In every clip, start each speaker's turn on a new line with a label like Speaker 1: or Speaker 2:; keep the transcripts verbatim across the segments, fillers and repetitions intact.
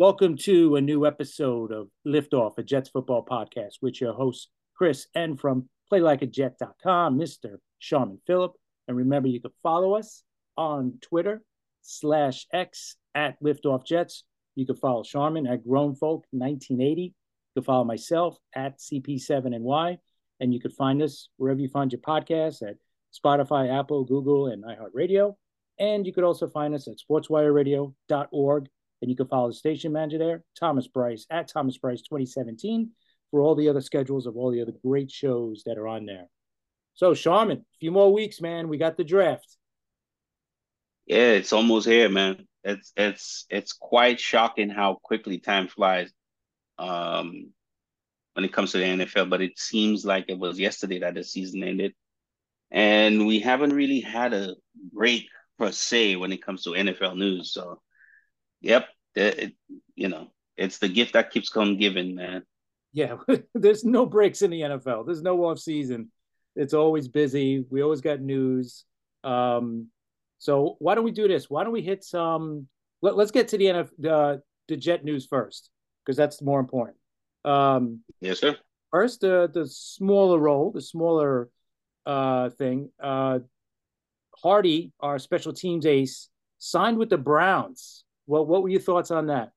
Speaker 1: Welcome to a new episode of Liftoff, a Jets football podcast with your hosts, Chris, and from play like a jet dot com, Mister Sharman Phillip. And remember, you can follow us on Twitter slash X at Liftoff Jets. You can follow Sharman at Grown Folk nineteen eighty. You can follow myself at C P seven N Y. And you can find us wherever you find your podcasts at Spotify, Apple, Google, and iHeartRadio. And you could also find us at sports wire radio dot org. And you can follow the station manager there, Thomas Bryce, at Thomas Bryce twenty seventeen, for all the other schedules of all the other great shows that are on there. So, Sharman, a few more weeks, man. We got the draft.
Speaker 2: Yeah, it's almost here, man. It's it's it's quite shocking how quickly time flies um when it comes to the N F L, but it seems like it was yesterday that the season ended. And we haven't really had a break per se when it comes to N F L news. So, yep, the, it, you know, it's the gift that keeps on giving, man.
Speaker 1: Yeah, there's no breaks in the N F L. There's no off season. It's always busy. We always got news. Um, so why don't we do this? Why don't we hit some? Let, us get to the N F L, the the Jet news first, because that's more important. Um,
Speaker 2: Yes, sir.
Speaker 1: First, the the smaller role, the smaller uh, thing. Uh, Hardy, our special teams ace, signed with the Browns. Well, what were your thoughts on that?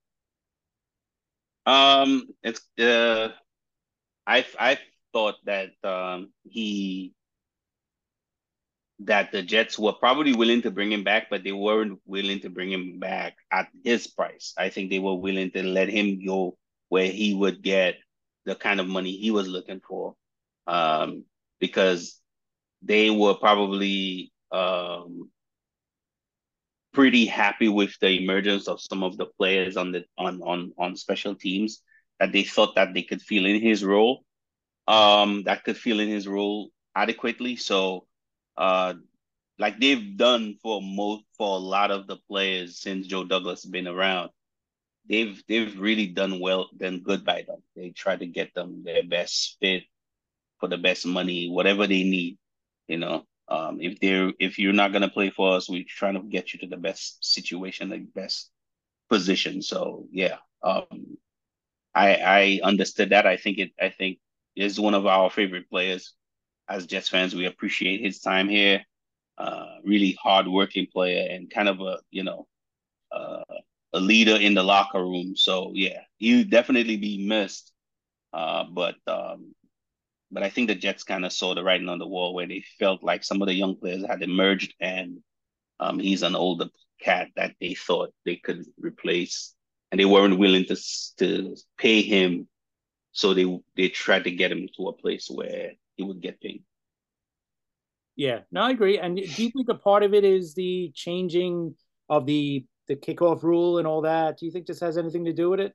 Speaker 2: Um, it's uh, I I thought that um he that the Jets were probably willing to bring him back, but they weren't willing to bring him back at his price. I think they were willing to let him go where he would get the kind of money he was looking for, um, because they were probably um, pretty happy with the emergence of some of the players on the on on on special teams that they thought that they could fill in his role, um, that could fill in his role adequately. So. Uh, like they've done for most for a lot of the players since Joe Douglas has been around. They've they've really done well, done good by them. They try to get them their best fit for the best money, whatever they need. You know, um, if they're if you're not gonna play for us, we're trying to get you to the best situation, the best position. So yeah, um, I I understood that. I think it. I think is one of our favorite players as Jets fans. We appreciate his time here. Uh, really hardworking player and kind of a you know uh, a leader in the locker room. So yeah, he would definitely be missed. Uh, but um, but I think the Jets kind of saw the writing on the wall where they felt like some of the young players had emerged, and um, he's an older cat that they thought they could replace, and they weren't willing to to pay him. So they they tried to get him to a place where he would get paid.
Speaker 1: Yeah, no, I agree. And do you think a part of it is the changing of the the kickoff rule and all that? Do you think this has anything to do with it?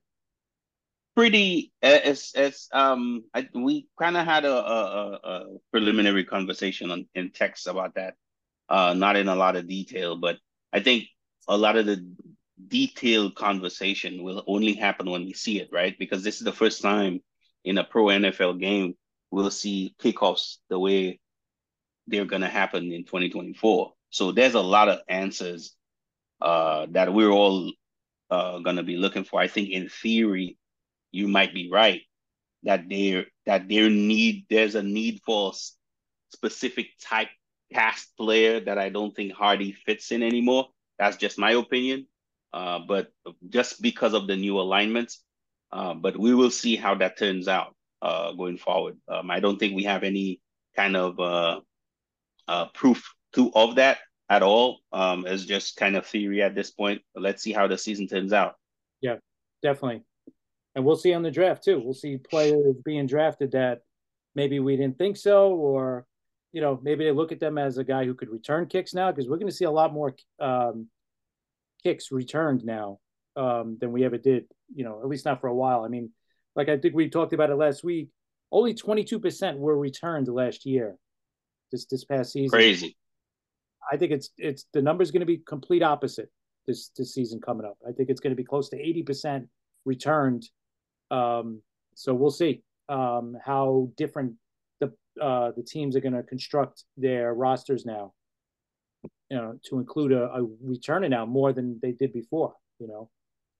Speaker 2: Pretty as as um I, we kind of had a, a, a preliminary conversation on in text about that, uh not in a lot of detail, but I think a lot of the detailed conversation will only happen when we see it, right? Because this is the first time in a pro N F L game we'll see kickoffs the way they're going to happen in twenty twenty-four. So there's a lot of answers uh that we're all uh going to be looking for. I think in theory you might be right that there that there need there's a need for specific type cast player that I don't think Hardy fits in anymore. That's just my opinion. Uh, but just because of the new alignments, uh, but we will see how that turns out uh, going forward. Um, I don't think we have any kind of uh, uh, proof to of that at all. Um, it's just kind of theory at this point. But let's see how the season turns out.
Speaker 1: Yeah, definitely. And we'll see on the draft too. We'll see players being drafted that maybe we didn't think so, or you know, maybe they look at them as a guy who could return kicks now because we're going to see a lot more um, kicks returned now um, than we ever did. You know, at least not for a while. I mean, like I think we talked about it last week. Only twenty-two percent were returned last year, this this past season.
Speaker 2: Crazy.
Speaker 1: I think it's it's the number's going to be complete opposite this this season coming up. I think it's going to be close to eighty percent returned. Um, so we'll see um, how different the uh, the teams are going to construct their rosters now. You know, to include a, a returner now more than they did before. You know.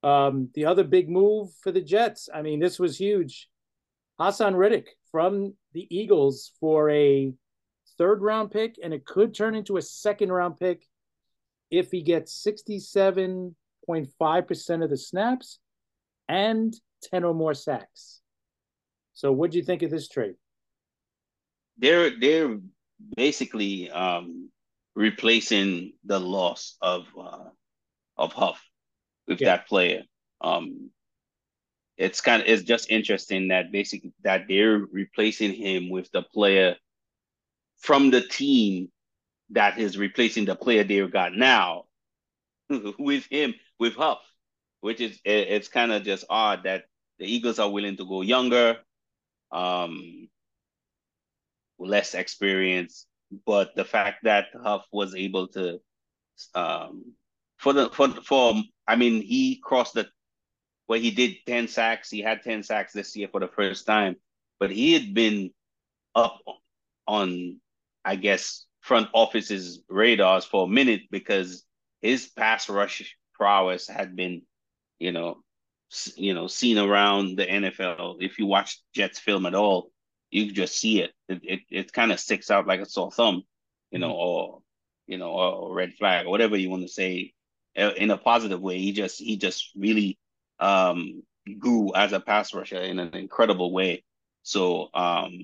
Speaker 1: Um, the other big move for the Jets, I mean, this was huge. Hassan Riddick from the Eagles for a third round pick, and it could turn into a second round pick if he gets sixty-seven point five percent of the snaps and ten or more sacks. So, what do you think of this trade?
Speaker 2: They're they're basically um, replacing the loss of uh, of Huff with
Speaker 1: Yeah.
Speaker 2: that player. Um, it's kind of it's just interesting that basically that they're replacing him with the player from the team that is replacing the player they've got now with him with Huff, which is it, it's kind of just odd that the Eagles are willing to go younger, um, less experience, but the fact that Huff was able to um, for the for for I mean he crossed the where he did ten sacks. He had ten sacks this year for the first time, but he had been up on, I guess, front office's radars for a minute because his pass rush prowess had been, you know, you know, seen around the N F L. If you watch Jets film at all, you just see it. It it, it kind of sticks out like a sore thumb, you know, or you know, or red flag, or whatever you want to say, in a positive way. He just he just really um, grew as a pass rusher in an incredible way. So um,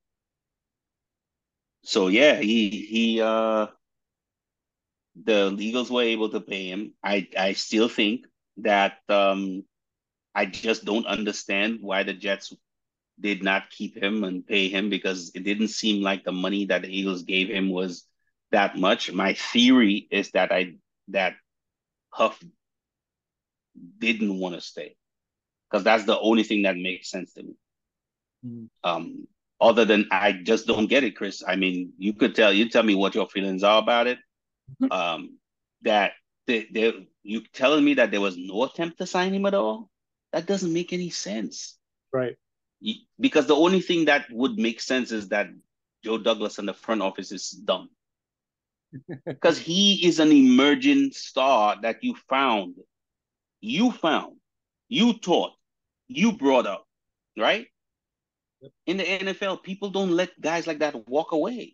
Speaker 2: so yeah, he he uh the Eagles were able to pay him. I I still think that um I just don't understand why the Jets did not keep him and pay him because it didn't seem like the money that the Eagles gave him was that much. My theory is that I that Huff didn't want to stay because that's the only thing that makes sense to me.
Speaker 1: Mm.
Speaker 2: Um, other than I just don't get it, Chris. I mean, you could tell you tell me what your feelings are about it. Um, that they, they, you telling me that there was no attempt to sign him at all? That doesn't make any sense.
Speaker 1: Right.
Speaker 2: Because the only thing that would make sense is that Joe Douglas and the front office is dumb. Because he is an emerging star that you found, you found, you taught, you brought up, right? Yep. In the N F L, people don't let guys like that walk away.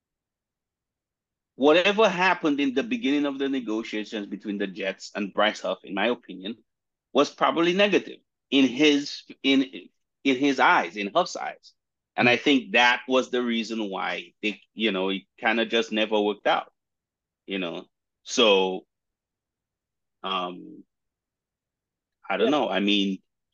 Speaker 2: Whatever happened in the beginning of the negotiations between the Jets and Bryce Huff, in my opinion, was probably negative in his in in his eyes, in Huff's eyes. And mm-hmm. I think that was the reason why they, you know, it kind of just never worked out. You know. So um I don't yeah. know. I mean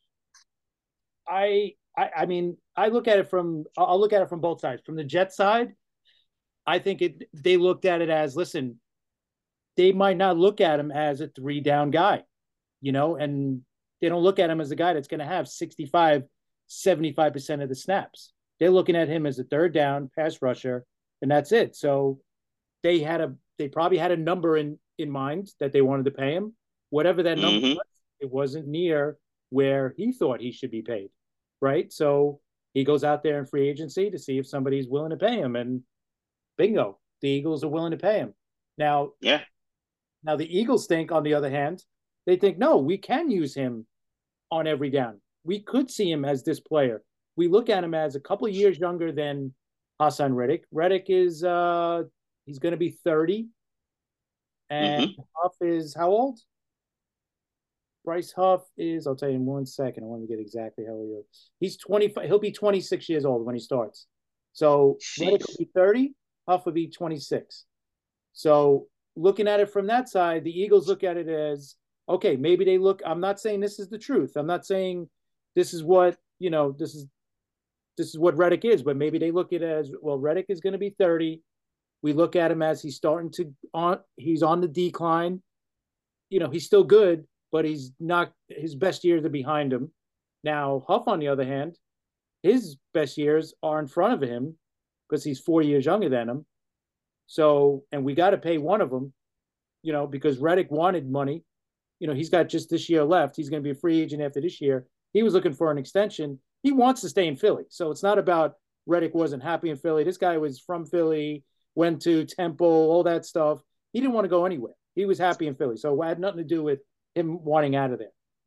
Speaker 1: I, I I mean, I look at it from I'll look at it from both sides. From the Jet side, I think it they looked at it as, listen, they might not look at him as a three down guy, you know, and they don't look at him as a guy that's going to have sixty-five, seventy-five percent of the snaps. They're looking at him as a third down pass rusher, and that's it. So they had a they probably had a number in in mind that they wanted to pay him. Whatever that number mm-hmm. was, it wasn't near where he thought he should be paid, right? So he goes out there in free agency to see if somebody's willing to pay him, and bingo, the Eagles are willing to pay him. Now,
Speaker 2: yeah.
Speaker 1: Now the Eagles think, on the other hand, they think, no, we can use him on every down. We could see him as this player. We look at him as a couple of years younger than Hassan Riddick. Riddick is uh, he's going to be thirty, and mm-hmm. Huff is how old? Bryce Huff is, I'll tell you in one second. I want to get exactly how old he is. He's twenty-five. He'll be twenty-six years old when he starts. So Jeez. Riddick will be thirty. Huff will be twenty-six. So looking at it from that side, the Eagles look at it as, okay, maybe they look, I'm not saying this is the truth. I'm not saying this is what, you know, this is this is what Riddick is, but maybe they look at it as, well, Riddick is going to be thirty. We look at him as he's starting to, on he's on the decline. You know, he's still good, but he's not, his best years are behind him. Now, Huff, on the other hand, his best years are in front of him because he's four years younger than him. So, and we got to pay one of them, you know, because Riddick wanted money. You know, he's got just this year left. He's going to be a free agent after this year. He was looking for an extension. He wants to stay in Philly. So it's not about Riddick wasn't happy in Philly. This guy was from Philly, went to Temple, all that stuff. He didn't want to go anywhere. He was happy in Philly. So it had nothing to do with him wanting out of there.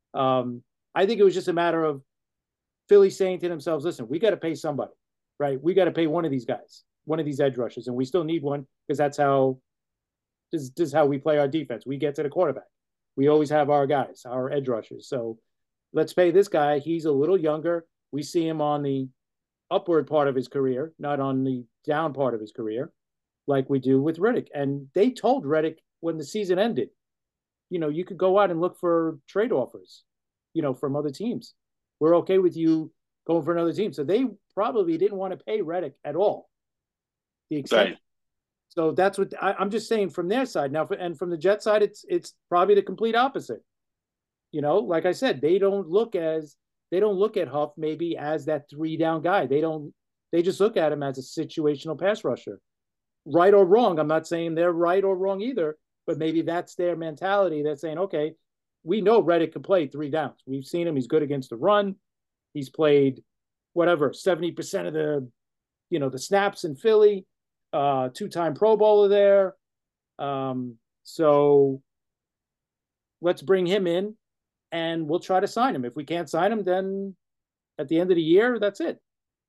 Speaker 1: Um, I think it was just a matter of Philly saying to themselves, listen, we got to pay somebody, right? We got to pay one of these guys, one of these edge rushers, and we still need one because that's how this, this is how we play our defense. We get to the quarterback. We always have our guys, our edge rushers. So let's pay this guy. He's a little younger. We see him on the upward part of his career, not on the down part of his career, like we do with Riddick. And they told Riddick when the season ended, you know, you could go out and look for trade offers, you know, from other teams. We're okay with you going for another team. So they probably didn't want to pay Riddick at all. The extent. Right. So that's what I, I'm just saying from their side now. For, and from the Jet side, it's it's probably the complete opposite. You know, like I said, they don't look as they don't look at Huff maybe as that three down guy. They don't. They just look at him as a situational pass rusher, right or wrong. I'm not saying they're right or wrong either, but maybe that's their mentality. That's saying, okay, we know Riddick can play three downs. We've seen him. He's good against the run. He's played whatever seventy percent of the, you know, the snaps in Philly. Uh, two-time Pro Bowler there. Um, so let's bring him in and we'll try to sign him. If we can't sign him, then at the end of the year, that's it.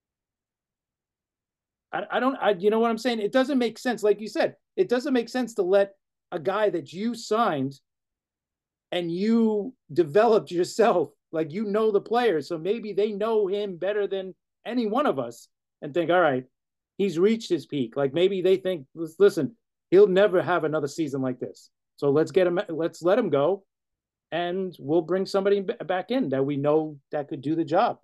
Speaker 1: I, I don't, I, you know what I'm saying? It doesn't make sense. Like you said, it doesn't make sense to let a guy that you signed and you developed yourself, like you know the player. So maybe they know him better than any one of us and think, all right, he's reached his peak. Like maybe they think, listen, he'll never have another season like this. So let's get him, let's let him go and we'll bring somebody back in that we know that could do the job.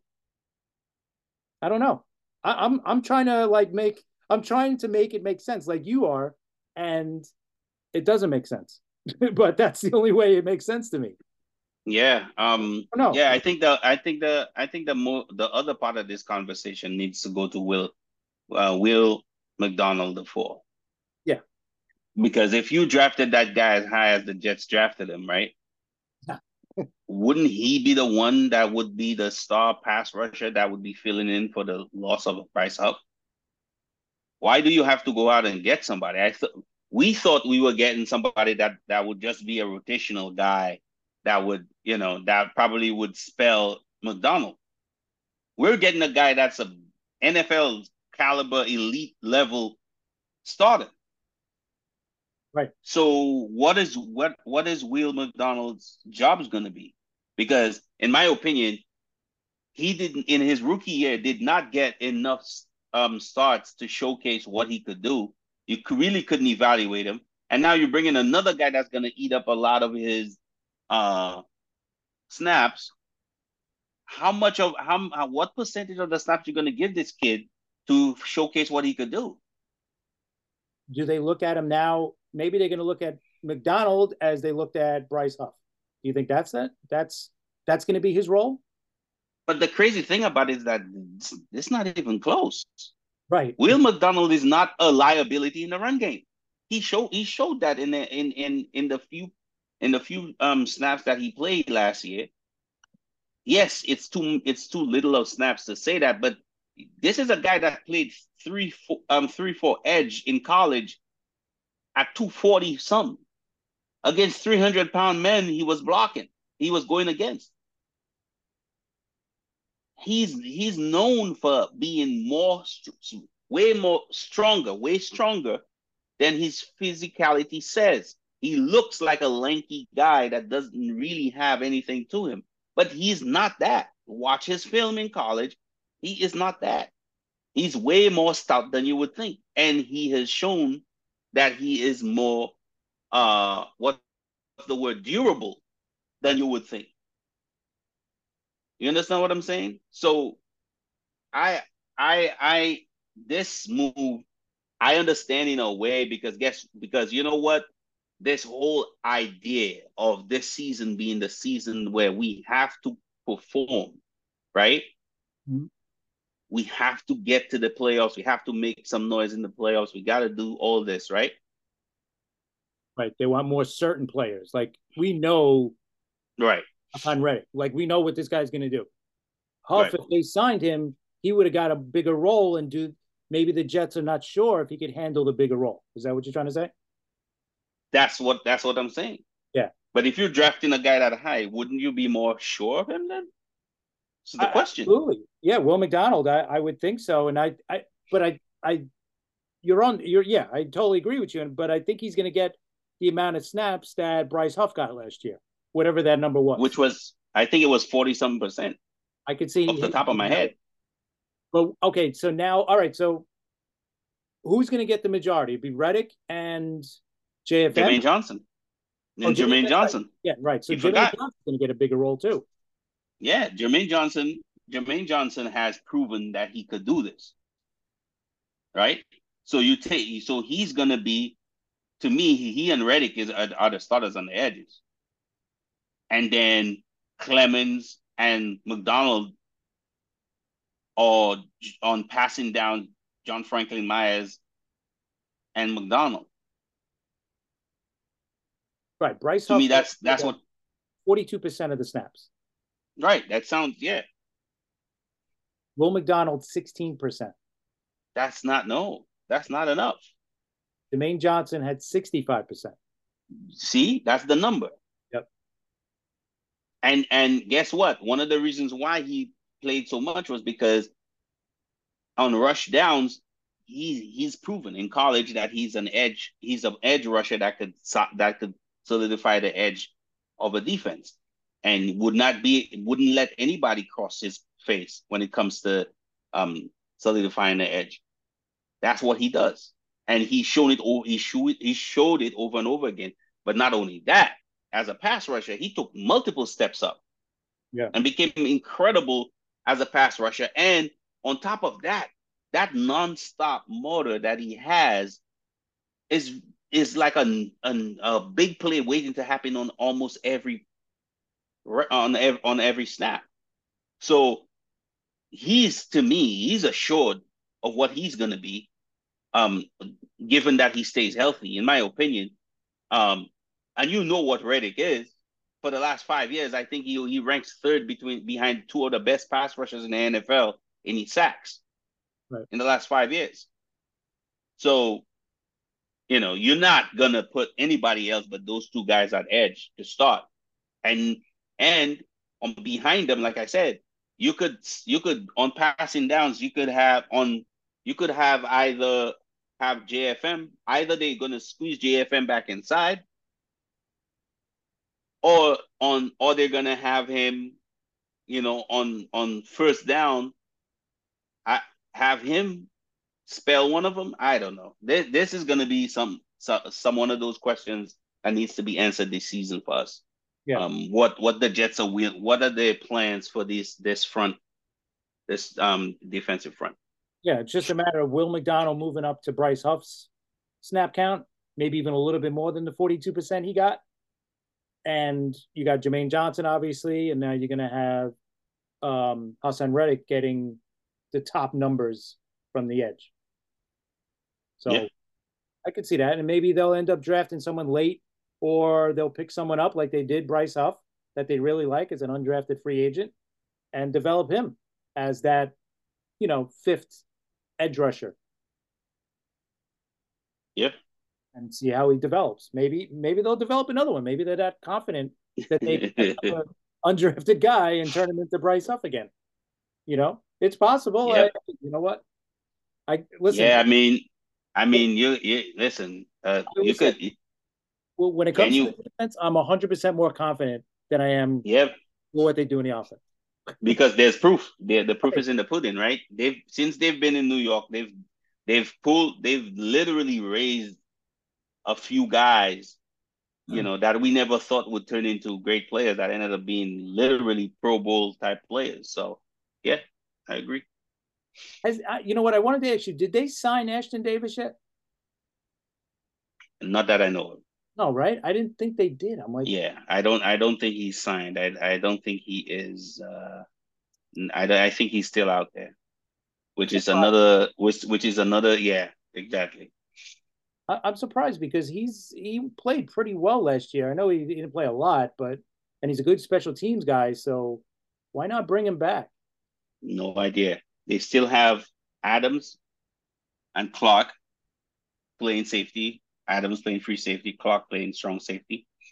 Speaker 1: I don't know. I, I'm, I'm trying to like make, I'm trying to make it make sense like you are. And it doesn't make sense, but that's the only way it makes sense to me.
Speaker 2: Yeah. Um, no. Yeah. I think the, I think the, I think the more, the other part of this conversation needs to go to Will, Uh, Will McDonald the fourth.
Speaker 1: Yeah.
Speaker 2: Because if you drafted that guy as high as the Jets drafted him, right? Yeah. Wouldn't he be the one that would be the star pass rusher that would be filling in for the loss of Bryce Huff? Why do you have to go out and get somebody? I thought we thought we were getting somebody that that would just be a rotational guy that would, you know, that probably would spell McDonald. We're getting a guy that's a N F L caliber elite level starter.
Speaker 1: Right.
Speaker 2: So what is what what is Will McDonald's job is going to be? Because in my opinion, he didn't in his rookie year did not get enough um starts to showcase what he could do. You really couldn't evaluate him, and now you're bringing another guy that's going to eat up a lot of his uh snaps. How much of how, how what percentage of the snaps you're going to give this kid to showcase what he could do?
Speaker 1: Do they look at him now? Maybe they're going to look at McDonald as they looked at Bryce Huff. Do you think that's that? That's that's going to be his role?
Speaker 2: But the crazy thing about it is that it's, it's not even close.
Speaker 1: Right.
Speaker 2: Will McDonald is not a liability in the run game. He showed he showed that in the in in in the few in the few um snaps that he played last year. Yes, it's too it's too little of snaps to say that, but this is a guy that played three four um three four edge in college at two forty something against three hundred pound men. He was blocking. He was going against. He's he's known for being more way more stronger, way stronger than his physicality says. He looks like a lanky guy that doesn't really have anything to him, but he's not that. Watch his film in college. He is not that. He's way more stout than you would think. And he has shown that he is more, uh, what's the word, durable than you would think. You understand what I'm saying? So I, I, I, this move, I understand in a way because guess, because you know what? This whole idea of this season being the season where we have to perform, right? Mm-hmm. We have to get to the playoffs. We have to make some noise in the playoffs. We got to do all this, right?
Speaker 1: Right. They want more certain players. Like we know,
Speaker 2: right?
Speaker 1: On Riddick, like we know what this guy's going to do. Huff, right. If they signed him, he would have got a bigger role and do. Maybe the Jets are not sure if he could handle the bigger role. Is that what you're trying to say?
Speaker 2: That's what that's what I'm saying.
Speaker 1: Yeah.
Speaker 2: But if you're drafting a guy that high, wouldn't you be more sure of him then? This is the
Speaker 1: I,
Speaker 2: question.
Speaker 1: absolutely, yeah. Will McDonald, I, I would think so, and I, I, but I, I, you're on, you're, yeah, I totally agree with you, but I think he's going to get the amount of snaps that Bryce Huff got last year, whatever that number was.
Speaker 2: Which was, I think it was forty something percent
Speaker 1: I could see
Speaker 2: off the
Speaker 1: him
Speaker 2: top of my
Speaker 1: doing that.
Speaker 2: head.
Speaker 1: But okay, so now, all right, so who's going to get the majority? It'd be Reddick and J F M.
Speaker 2: Jermaine Johnson.
Speaker 1: Oh,
Speaker 2: And Jermaine
Speaker 1: right.
Speaker 2: Johnson.
Speaker 1: Yeah, right. So
Speaker 2: You
Speaker 1: Jermaine
Speaker 2: forgot.
Speaker 1: Johnson's going to get a bigger role too.
Speaker 2: Yeah, Jermaine Johnson. Jermaine Johnson has proven that he could do this. Right? So you take so he's gonna be, to me, he, he and Reddick is are, are the starters on the edges. And then Clemens and McDonald are on passing down John Franklin Myers and McDonald.
Speaker 1: Right. Bryce
Speaker 2: To
Speaker 1: Huff,
Speaker 2: me, that's that's what
Speaker 1: forty-two percent of the snaps.
Speaker 2: right. That sounds yeah.
Speaker 1: Will McDonald, sixteen percent.
Speaker 2: That's not no. That's not enough.
Speaker 1: Jermaine Johnson had sixty-five percent.
Speaker 2: See, that's the number.
Speaker 1: Yep.
Speaker 2: And and guess what? One of the reasons why he played so much was because on rush downs, he he's proven in college that he's an edge. He's an edge rusher that could that could solidify the edge of a defense, and would not be wouldn't let anybody cross his face when it comes to um solidifying the edge. That's what he does, and he's shown it. He showed he showed it over and over again. But not only that, as a pass rusher, he took multiple steps up,
Speaker 1: yeah,
Speaker 2: and became incredible as a pass rusher. And on top of that, that nonstop motor that he has is is like a, a, a big play waiting to happen on almost every on every, on every snap. So he's, to me, he's assured of what he's going to be, um, given that he stays healthy, in my opinion. Um, and you know what Reddick is. For the last five years, I think he he ranks third between behind two of the best pass rushers in the N F L in his sacks
Speaker 1: right.
Speaker 2: in the last five years. So, you know, you're not gonna put anybody else but those two guys at edge to start. And and on behind them, like I said, you could you could on passing downs, you could have on you could have either have J F M, either they're gonna squeeze J F M back inside, or on or they're gonna have him, you know, on on first down, I have him spell one of them. I don't know. This this is gonna be some some, some one of those questions that needs to be answered this season for us.
Speaker 1: Yeah.
Speaker 2: Um, what what the Jets are what are their plans for this this front, this um defensive front?
Speaker 1: Yeah, it's just a matter of Will McDonald moving up to Bryce Huff's snap count, maybe even a little bit more than the forty-two percent he got. And you got Jermaine Johnson, obviously, and now you're going to have um, Haason Reddick getting the top numbers from the edge. So yeah. I could see that. And maybe they'll end up drafting someone late, or they'll pick someone up like they did Bryce Huff that they really like as an undrafted free agent and develop him as that, you know, fifth edge rusher.
Speaker 2: Yeah.
Speaker 1: And see how he develops. Maybe, maybe they'll develop another one. Maybe they're that confident that they can pick up an undrafted guy and turn him into Bryce Huff again. You know, it's possible.
Speaker 2: Yep.
Speaker 1: I, you know what? I listen.
Speaker 2: Yeah, I mean, I mean, you, you listen. Uh, you could.
Speaker 1: Say, well, when it comes
Speaker 2: you,
Speaker 1: to the defense, I'm a hundred percent more confident than I am.
Speaker 2: Yep.
Speaker 1: For what they do in the offense.
Speaker 2: Because there's proof. The the proof right. is in the pudding, right? They've since they've been in New York, they've they've pulled, they've literally raised a few guys, you know, that we never thought would turn into great players that ended up being literally Pro Bowl type players. So, yeah, I agree.
Speaker 1: Has, uh, you know what? I wanted to ask you, did they sign Ashtyn Davis yet?
Speaker 2: Not that I know of.
Speaker 1: No, right? I didn't think they did. I'm like,
Speaker 2: yeah, I don't, I don't think he's signed. I, I don't think he is. Uh, I, I think he's still out there, which is another, which, which is another. Yeah, exactly.
Speaker 1: I'm surprised because he's he played pretty well last year. I know he didn't play a lot, but and he's a good special teams guy. So why not bring him back?
Speaker 2: No idea. They still have Adams and Clark playing safety. Adams playing free safety. Clark playing strong safety.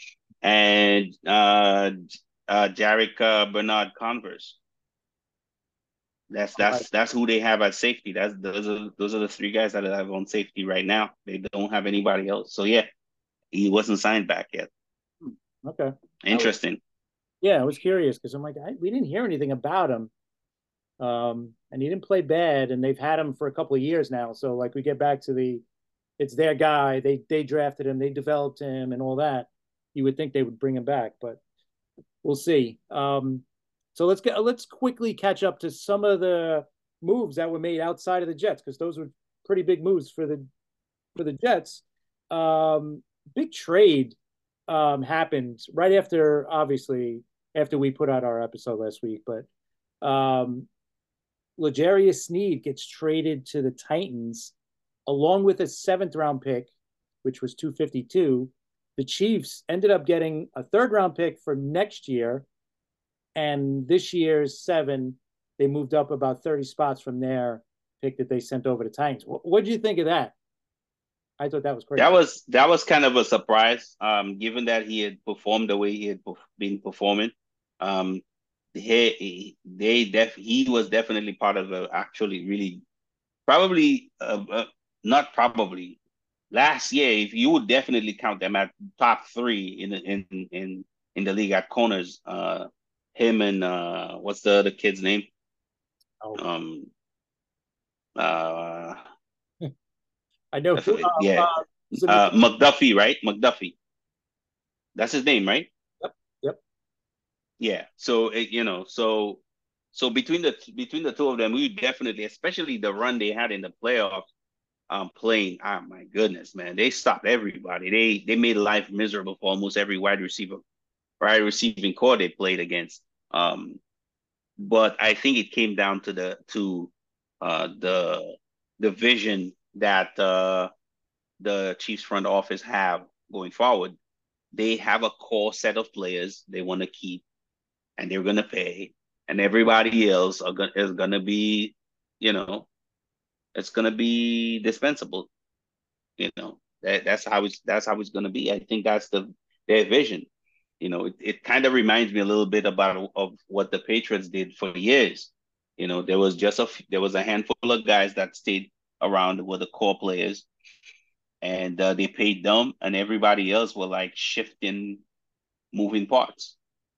Speaker 2: and uh, uh, Jarek uh, Bernard Converse. That's
Speaker 1: All right.
Speaker 2: that's that's who they have at safety. That's those are those are the three guys that I have on safety right now. They don't have anybody else. So yeah, he wasn't signed back yet.
Speaker 1: Okay. I was,
Speaker 2: Interesting.
Speaker 1: yeah, I was curious because I'm like, I, we didn't hear anything about him. Um, and he didn't play bad, and they've had him for a couple of years now. So like we get back to the, it's their guy. They they drafted him, they developed him, and all that. You would think they would bring him back, but we'll see. Um, so let's get let's quickly catch up to some of the moves that were made outside of the Jets because those were pretty big moves for the for the Jets. Um, big trade um, happened right after, obviously, after we put out our episode last week. But um, L'Jarius Sneed gets traded to the Titans along with a seventh round pick, which was two fifty-two. The Chiefs ended up getting a third round pick for next year, and this year's seven, they moved up about thirty spots from their pick that they sent over to Titans. What did you think of that? I thought that was
Speaker 2: That
Speaker 1: crazy.
Speaker 2: was that was kind of a surprise, um, given that he had performed the way he had been performing. Um, he they def he was definitely part of a actually really probably uh, uh, not probably last year. If you would definitely count them at top three in the in in in the league at corners. Uh, him and uh, what's the other kid's name?
Speaker 1: Oh,
Speaker 2: Um, uh,
Speaker 1: I know. Uh,
Speaker 2: yeah,
Speaker 1: uh, is it
Speaker 2: uh,
Speaker 1: McDonald?
Speaker 2: McDuffie, right? McDuffie. That's his name, right?
Speaker 1: Yep. Yep.
Speaker 2: Yeah. So it, you know, so so between the between the two of them, we definitely, especially the run they had in the playoffs, um, playing. Oh my goodness, man, they stopped everybody. They they made life miserable for almost every wide receiver, wide receiving core they played against. Um, but I think it came down to the to uh the the vision that uh the Chiefs front office have going forward. They have a core set of players they want to keep and they're gonna pay, and everybody else are gonna is gonna be, you know, it's gonna be dispensable. You know, that that's how it's that's how it's gonna be. I think that's the their vision. You know, it, it kind of reminds me a little bit about of what the Patriots did for years. You know, there was just a there was a handful of guys that stayed around with the core players, and uh, they paid them, and everybody else were like shifting, moving parts.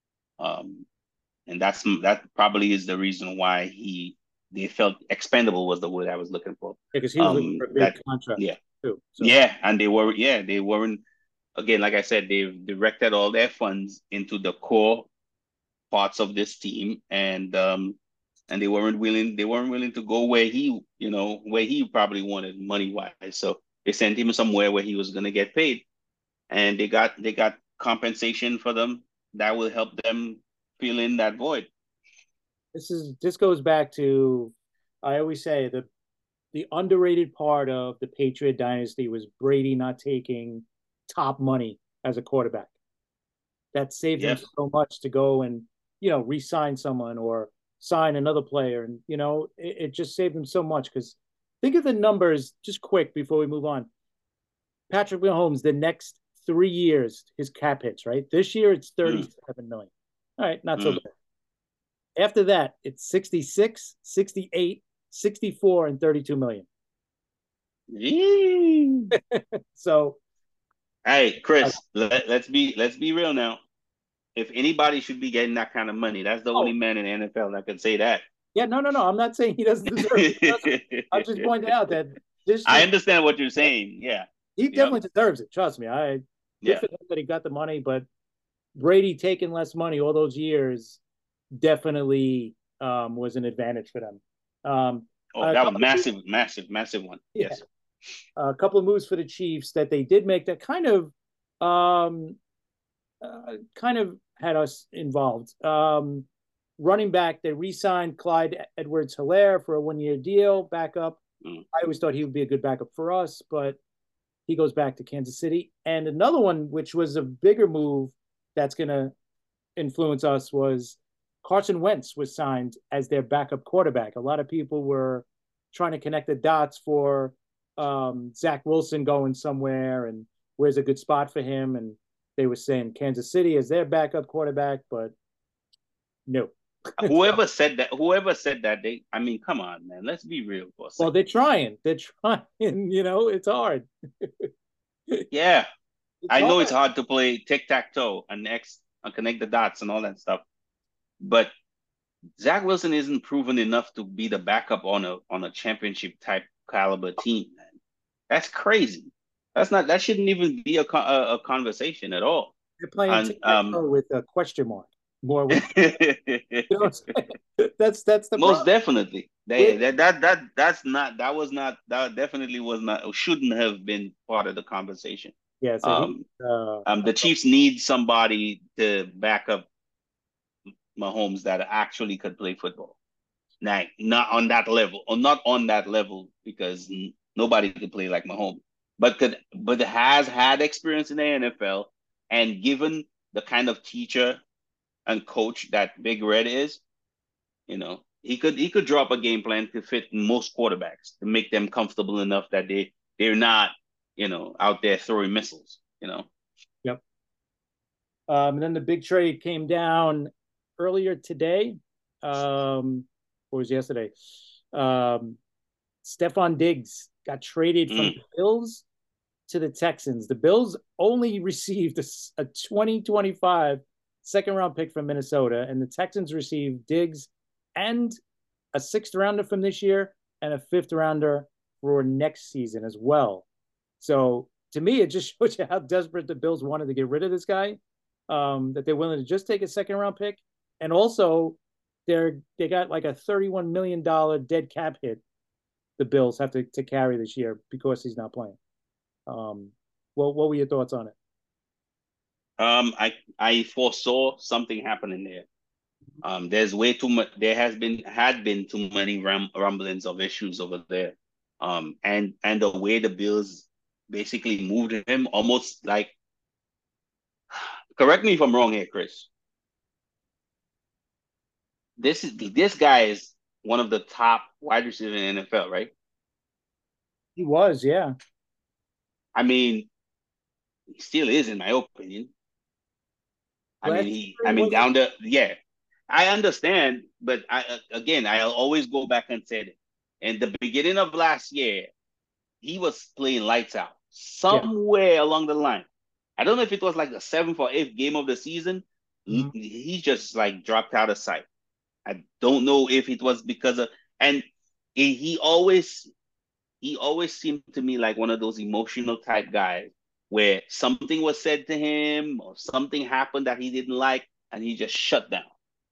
Speaker 2: Um, and that's that probably is the reason why he they felt expendable was the word I was looking for.
Speaker 1: Because he was looking
Speaker 2: Um,
Speaker 1: for a big
Speaker 2: that
Speaker 1: contract
Speaker 2: yeah,
Speaker 1: too. So
Speaker 2: yeah, and they were yeah they weren't again like I said they've directed all their funds into the core parts of this team and um and they weren't willing they weren't willing to go where he you know where he probably wanted money wise. So they sent him somewhere where he was going to get paid, and they got they got compensation for them that will help them fill in that void.
Speaker 1: this is this goes back to, I always say, the the underrated part of the Patriot dynasty was Brady not taking top money as a quarterback. That saved them
Speaker 2: Yep.
Speaker 1: so much to go and, you know, re-sign someone or sign another player. And, you know, it, it just saved them so much because think of the numbers just quick before we move on. Patrick Mahomes, the next three years, his cap hits, right? This year it's
Speaker 2: Mm,
Speaker 1: thirty-seven million. All right, not so
Speaker 2: mm.
Speaker 1: bad. After that, it's sixty-six, sixty-eight, sixty-four, and thirty-two million.
Speaker 2: Yee.
Speaker 1: So,
Speaker 2: Hey,
Speaker 1: uh,
Speaker 2: Chris, let, let's be let's be real now. If anybody should be getting that kind of money, that's the only
Speaker 1: oh,
Speaker 2: man in the N F L that can say that.
Speaker 1: yeah, no, no, no. I'm not saying he doesn't deserve it. Trust me. I'm just pointing out that this
Speaker 2: I
Speaker 1: just,
Speaker 2: understand what you're saying. Yeah.
Speaker 1: he
Speaker 2: Yep.
Speaker 1: definitely deserves it. Trust me. I Good
Speaker 2: Yeah.
Speaker 1: for him that he got the money, but Brady taking less money all those years definitely um, was an advantage for them. Um,
Speaker 2: Oh,
Speaker 1: a
Speaker 2: that was
Speaker 1: couple of,
Speaker 2: massive, massive, massive one.
Speaker 1: yeah,
Speaker 2: Yes.
Speaker 1: a couple of moves for the Chiefs that they did make that kind of um, uh, kind of had us involved. Um, running back, they re-signed Clyde Edwards-Helaire for a one-year deal, backup.
Speaker 2: Mm.
Speaker 1: I always thought he would be a good backup for us, but he goes back to Kansas City. And another one, which was a bigger move that's going to influence us, was Carson Wentz was signed as their backup quarterback. A lot of people were trying to connect the dots for um, Zach Wilson going somewhere and where's a good spot for him. And they were saying Kansas City as their backup quarterback, but no.
Speaker 2: Whoever said that, whoever said that, they, I mean, come on, man. Let's be real for a
Speaker 1: Well,
Speaker 2: second.
Speaker 1: they're trying. They're trying. You know, it's hard.
Speaker 2: Yeah,
Speaker 1: It's
Speaker 2: I know
Speaker 1: hard.
Speaker 2: it's hard to play tic tac toe and next and connect the dots and all that stuff, but Zach Wilson isn't proven enough to be the backup on a on a championship type caliber team, man. That's crazy. That's not. That shouldn't even be a a, a conversation at all.
Speaker 1: They're playing
Speaker 2: And
Speaker 1: tic tac
Speaker 2: um,
Speaker 1: toe with a question mark. More with you know what I'm saying? That's that's the
Speaker 2: most
Speaker 1: problem.
Speaker 2: definitely, they that that that that's not that was not that definitely was not shouldn't have been part of the conversation.
Speaker 1: Yeah, so he
Speaker 2: Um,
Speaker 1: uh
Speaker 2: um, the Chiefs need somebody to back up Mahomes that actually could play football. Now, not on that level, or not on that level, because n- nobody could play like Mahomes, but could, but has had experience in the N F L, and given the kind of teacher and coach that Big Red is, you know, he could he could drop a game plan to fit most quarterbacks to make them comfortable enough that they they're not, you know, out there throwing missiles, you know.
Speaker 1: yep. Um and then the big trade came down earlier today. Um or was it yesterday? Um Stephon Diggs got traded from
Speaker 2: Mm.
Speaker 1: the Bills to the Texans. The Bills only received a, a twenty twenty-five second round pick from Minnesota, and the Texans received Diggs and a sixth rounder from this year and a fifth rounder for next season as well. So to me, it just shows you how desperate the Bills wanted to get rid of this guy, um, that they're willing to just take a second round pick. And also, they're they got like a thirty-one million dollars dead cap hit the Bills have to, to carry this year because he's not playing. Um, well, what were your thoughts on it?
Speaker 2: Um, I I foresaw something happening there. Um, there's way too much. There has been had been too many ram, rumblings of issues over there. Um, and and the way the Bills basically moved him, almost like, correct me if I'm wrong here, Chris. This is this guy is one of the top wide receivers in the N F L, right?
Speaker 1: He was, yeah.
Speaker 2: I mean, he still is, in my opinion. I mean,
Speaker 1: Last
Speaker 2: he.
Speaker 1: year
Speaker 2: I
Speaker 1: he
Speaker 2: mean,
Speaker 1: wasn't.
Speaker 2: down the yeah. I understand, but I again, I'll always go back and say it. In the beginning of last year, he was playing lights out
Speaker 1: Yeah.
Speaker 2: somewhere along the line. I don't know if it was like the seventh or eighth game of the season.
Speaker 1: Mhm.
Speaker 2: He just like dropped out of sight. I don't know if it was because of, and he he always he always seemed to me like one of those emotional type guys where something was said to him or something happened that he didn't like and he just shut down.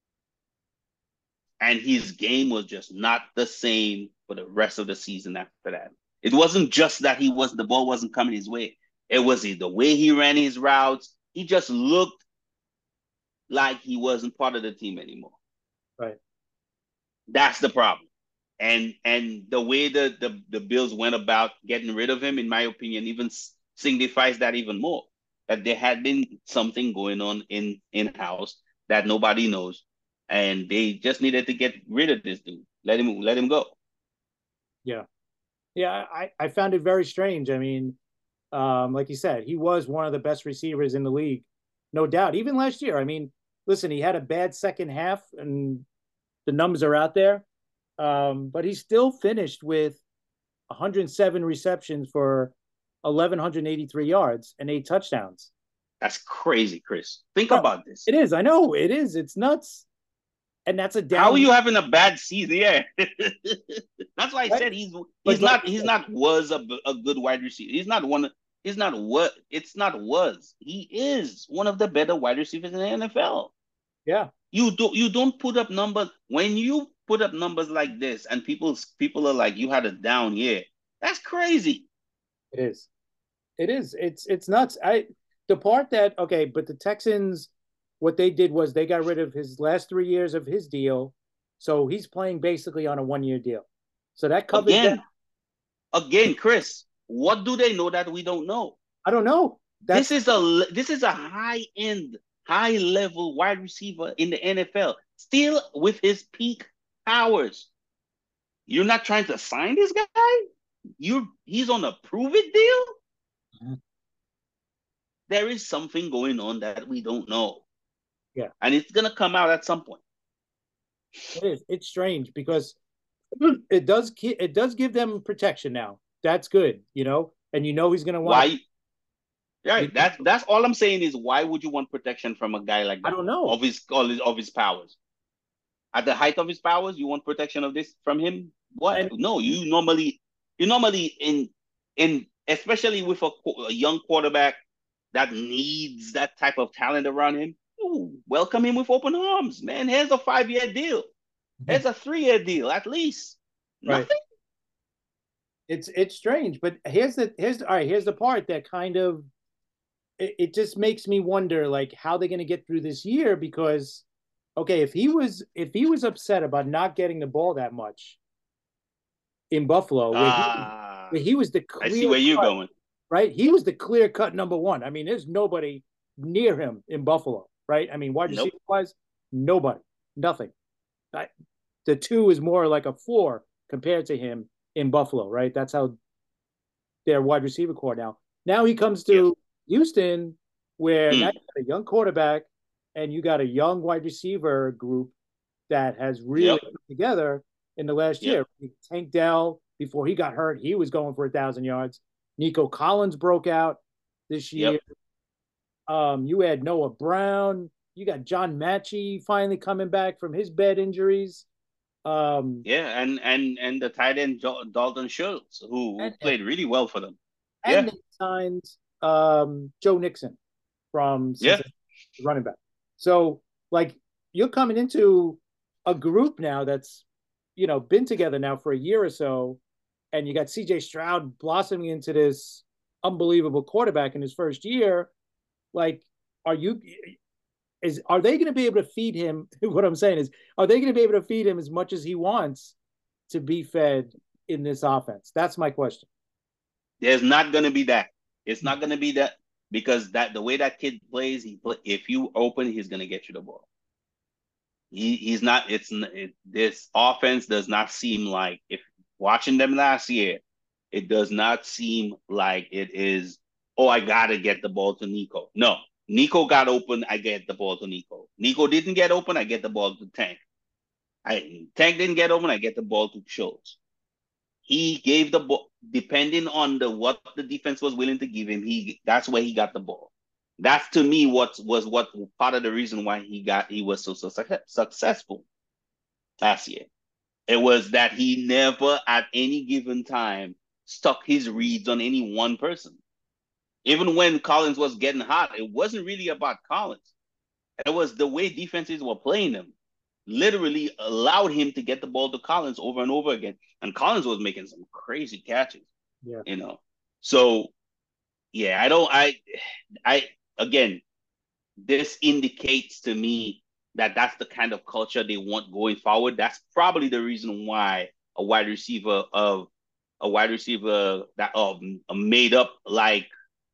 Speaker 2: And his game was just not the same for the rest of the season after that. It wasn't just that he was the ball wasn't coming his way. It was the way he ran his routes. He just looked like he wasn't part of the team anymore.
Speaker 1: Right.
Speaker 2: That's the problem. And and the way the, the the Bills went about getting rid of him, in my opinion, even signifies that even more. That there had been something going on in in house that nobody knows, and they just needed to get rid of this dude. Let him let him go.
Speaker 1: Yeah. Yeah. I, I found it very strange. I mean, um, like you said, he was one of the best receivers in the league, no doubt. Even last year, I mean, listen, he had a bad second half, and the numbers are out there. Um, but he still finished with one hundred seven receptions for one thousand one hundred eighty-three yards and eight touchdowns.
Speaker 2: That's crazy, Chris. Think
Speaker 1: Bro,
Speaker 2: about this.
Speaker 1: it is. I know it is. It's nuts. And that's a
Speaker 2: How are
Speaker 1: down,
Speaker 2: you having a bad season? Yeah, that's why I
Speaker 1: right?
Speaker 2: said he's he's
Speaker 1: But like
Speaker 2: not
Speaker 1: you
Speaker 2: he's
Speaker 1: said,
Speaker 2: not was a, a good wide receiver. He's not one. He's not what. It's not was. He is one of the better wide receivers in the N F L.
Speaker 1: yeah,
Speaker 2: You do you don't put up numbers when you put up numbers like this, and people people are like you had a down year. That's crazy.
Speaker 1: it is. It is. It's it's nuts. I the part that okay, but the Texans, what they did was they got rid of his last three years of his deal, so he's playing basically on a one year deal. So that covers that.
Speaker 2: Again, again, Chris. What do they know that we don't know?
Speaker 1: I don't know.
Speaker 2: This
Speaker 1: That's
Speaker 2: is a this is a high end, high level wide receiver in the N F L, still with his peak powers. You're not trying to sign this guy. You he's on a prove it deal. there is something going on that we don't know.
Speaker 1: Yeah.
Speaker 2: And it's going to come out at some point.
Speaker 1: It is. It's strange because it does it does give them protection now. That's good, you know, and you know he's going to want.
Speaker 2: Why? Right. That's that's all I'm saying is why would you want protection from a guy like that?
Speaker 1: I don't know.
Speaker 2: Of his of his powers. At the height of his powers, you want protection of this from him? What? And, no, you normally you normally in in especially with a, a young quarterback that needs that type of talent around him, you welcome him with open arms, man. Here's a five-year deal. Here's a three-year deal, at least.
Speaker 1: Right.
Speaker 2: Nothing.
Speaker 1: It's it's strange, but here's the here's all right. Here's the part that kind of it, it just makes me wonder, like, how they're going to get through this year because. Okay, if he was if he was upset about not getting the ball that much in Buffalo, where, uh, he, where he was the clear
Speaker 2: I see where you're
Speaker 1: cut,
Speaker 2: going.
Speaker 1: Right? He was the clear cut number one. I mean, there's nobody near him in Buffalo, right? I mean, wide receiver nope. wise, nobody, nothing. I, the two is more like a four compared to him in Buffalo, right? That's how their wide receiver core now. Now he comes to yep. Houston, where mm. now you got a young quarterback. And you got a young wide receiver group that has really yep. come together in the last yep. year. Tank Dell, before he got hurt, he was going for a thousand yards. Nico Collins broke out this year. Yep. Um, you had Noah Brown. You got John Matchey finally coming back from his bad injuries. Um,
Speaker 2: yeah, and and and the tight end Dalton Schultz, who, and, who played really well for them.
Speaker 1: And
Speaker 2: yeah.
Speaker 1: they signed um, Joe Nixon from
Speaker 2: yeah.
Speaker 1: running back. So, like, you're coming into a group now that's, you know, been together now for a year or so, and you got C J Stroud blossoming into this unbelievable quarterback in his first year. Like, are you is are they going to be able to feed him? What I'm saying is, are they going to be able to feed him as much as he wants to be fed in this offense? That's my question.
Speaker 2: There's not going to be that. It's not going to be that. Because that the way that kid plays, he play, if you open, he's gonna get you the ball. He he's not. It's it, this offense does not seem like if watching them last year, it does not seem like it is. Oh, I gotta get the ball to Nico. No, Nico got open. I get the ball to Nico. Nico didn't get open. I get the ball to Tank. I Tank didn't get open. I get the ball to Schultz. He gave the ball depending on the what the defense was willing to give him. He that's where he got the ball. That's to me what was what part of the reason why he got he was so, so successful last year. It was that he never at any given time stuck his reads on any one person. Even when Collins was getting hot, it wasn't really about Collins. It was the way defenses were playing him. Literally allowed him to get the ball to Collins over and over again. And Collins was making some crazy catches.
Speaker 1: Yeah.
Speaker 2: You know. So yeah, I don't I I again, this indicates to me that that's the kind of culture they want going forward. That's probably the reason why a wide receiver of a wide receiver that uh, made up like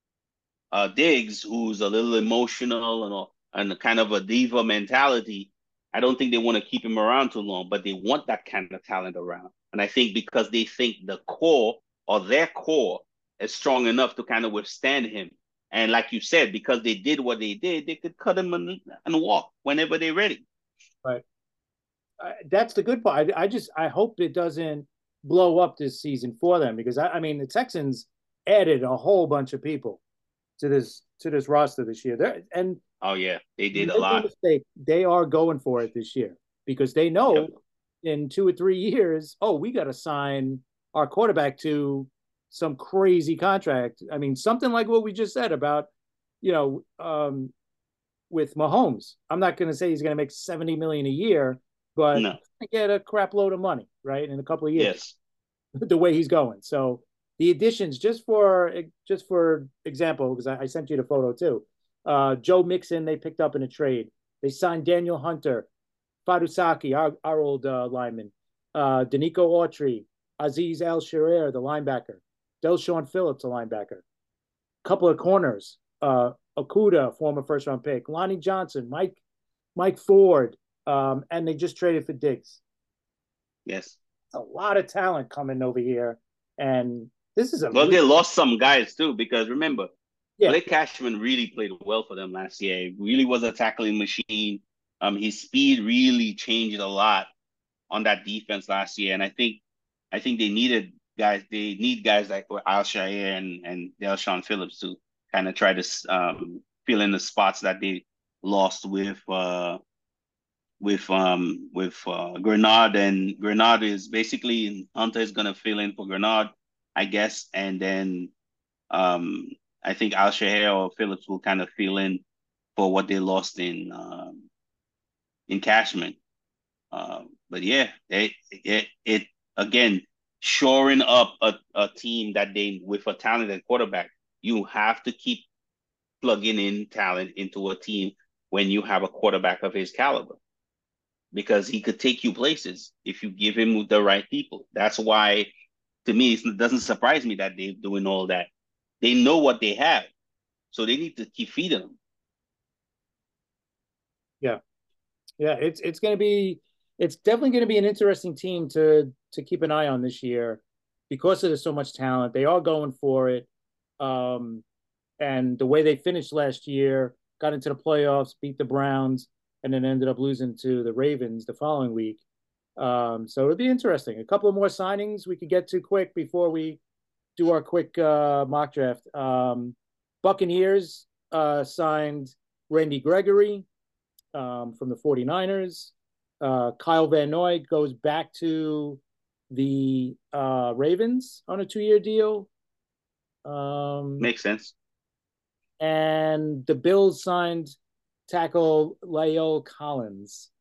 Speaker 2: uh Diggs, who's a little emotional and all, and kind of a diva mentality. I don't think they want to keep him around too long, but they want that kind of talent around. And I think because they think the core or their core is strong enough to kind of withstand him. And like you said, because they did what they did, they could cut him and, and walk whenever they're ready.
Speaker 1: Right. Uh, that's the good part. I, I just, I hope it doesn't blow up this season for them because, I, I mean, the Texans added a whole bunch of people to this to this roster this year. They're, and
Speaker 2: oh yeah, they did a lot.
Speaker 1: Mistake, they are going for it this year because they know yep. in two or three years, oh, we got to sign our quarterback to some crazy contract. I mean, something like what we just said about, you know, um, with Mahomes. I'm not going to say he's going to make seventy million a year, but
Speaker 2: no.
Speaker 1: get a crap load of money, right, in a couple of years.
Speaker 2: Yes.
Speaker 1: The way he's going. So the additions, just for just for example, because I, I sent you the photo too. Uh, Joe Mixon, they picked up in a trade. They signed Daniel Hunter, Fadusaki, our, our old uh, lineman, uh, Danico Autry, Aziz Al-Sharir, the linebacker, Delshon Phillips, a linebacker, a couple of corners, uh, Okuda, former first-round pick, Lonnie Johnson, Mike Mike Ford, um, and they just traded for Diggs.
Speaker 2: Yes.
Speaker 1: A lot of talent coming over here, and this is a
Speaker 2: well. They lost some guys too because remember,
Speaker 1: Yeah.
Speaker 2: Blake Cashman really played well for them last year. He really was a tackling machine. Um, his speed really changed a lot on that defense last year, and I think I think they needed guys. They need guys like Al Shire and and Delshon Phillips to kind of try to um, fill in the spots that they lost with uh, with um with uh, Grenard, and Grenard is basically Hunter is gonna fill in for Grenard, I guess, and then um I think Al Shahir or Phillips will kind of fill in for what they lost in um, in Cashman. Um, but yeah, it, it it again shoring up a, a team that they with a talented quarterback. You have to keep plugging in talent into a team when you have a quarterback of his caliber, because he could take you places if you give him the right people. That's why, to me, it doesn't surprise me that they're doing all that. They know what they have, so they need to keep feeding them.
Speaker 1: Yeah. Yeah. It's it's gonna be it's definitely gonna be an interesting team to to keep an eye on this year because there's so much talent. They are going for it. Um, and the way they finished last year, got into the playoffs, beat the Browns, and then ended up losing to the Ravens the following week. Um, so it'll be interesting. A couple of more signings we could get to quick before we do our quick uh, mock draft. Um, Buccaneers uh, signed Randy Gregory um, from the 49ers. Uh, Kyle Van Noy goes back to the uh, Ravens on a two-year deal. Um,
Speaker 2: Makes sense.
Speaker 1: and the Bills signed tackle La'el Collins.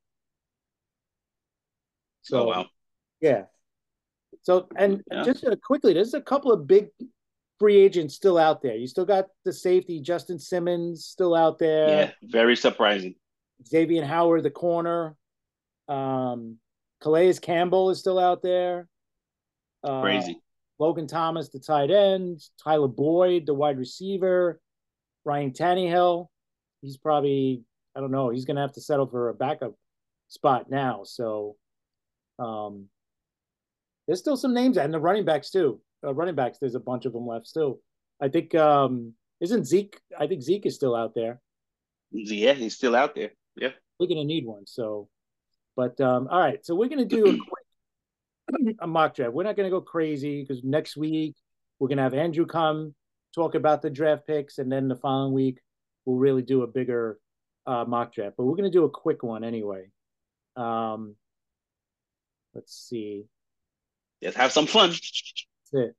Speaker 2: Oh
Speaker 1: So
Speaker 2: wow.
Speaker 1: yeah. So and
Speaker 2: Yeah.
Speaker 1: just uh, quickly, there's a couple of big free agents still out there. You still got the safety Justin Simmons still out there.
Speaker 2: Yeah. Very surprising.
Speaker 1: Xavier Howard, the corner. Um, Calais Campbell is still out there. Uh,
Speaker 2: Crazy.
Speaker 1: Logan Thomas, the tight end. Tyler Boyd, the wide receiver. Ryan Tannehill, he's probably, I don't know, he's going to have to settle for a backup spot now. So um, there's still some names, and the running backs too. Uh, running backs, there's a bunch of them left still. I think, um, isn't Zeke, I think Zeke is still out there.
Speaker 2: Yeah, he's still out there. Yeah.
Speaker 1: We're going to need one. So, but um, all right. So we're going to do a quick a mock draft. We're not going to go crazy because next week we're going to have Andrew come talk about the draft picks, and then the following week we'll really do a bigger uh, mock draft. But we're going to do a quick one anyway. Um, let's see.
Speaker 2: Let's have some fun.
Speaker 1: That's it.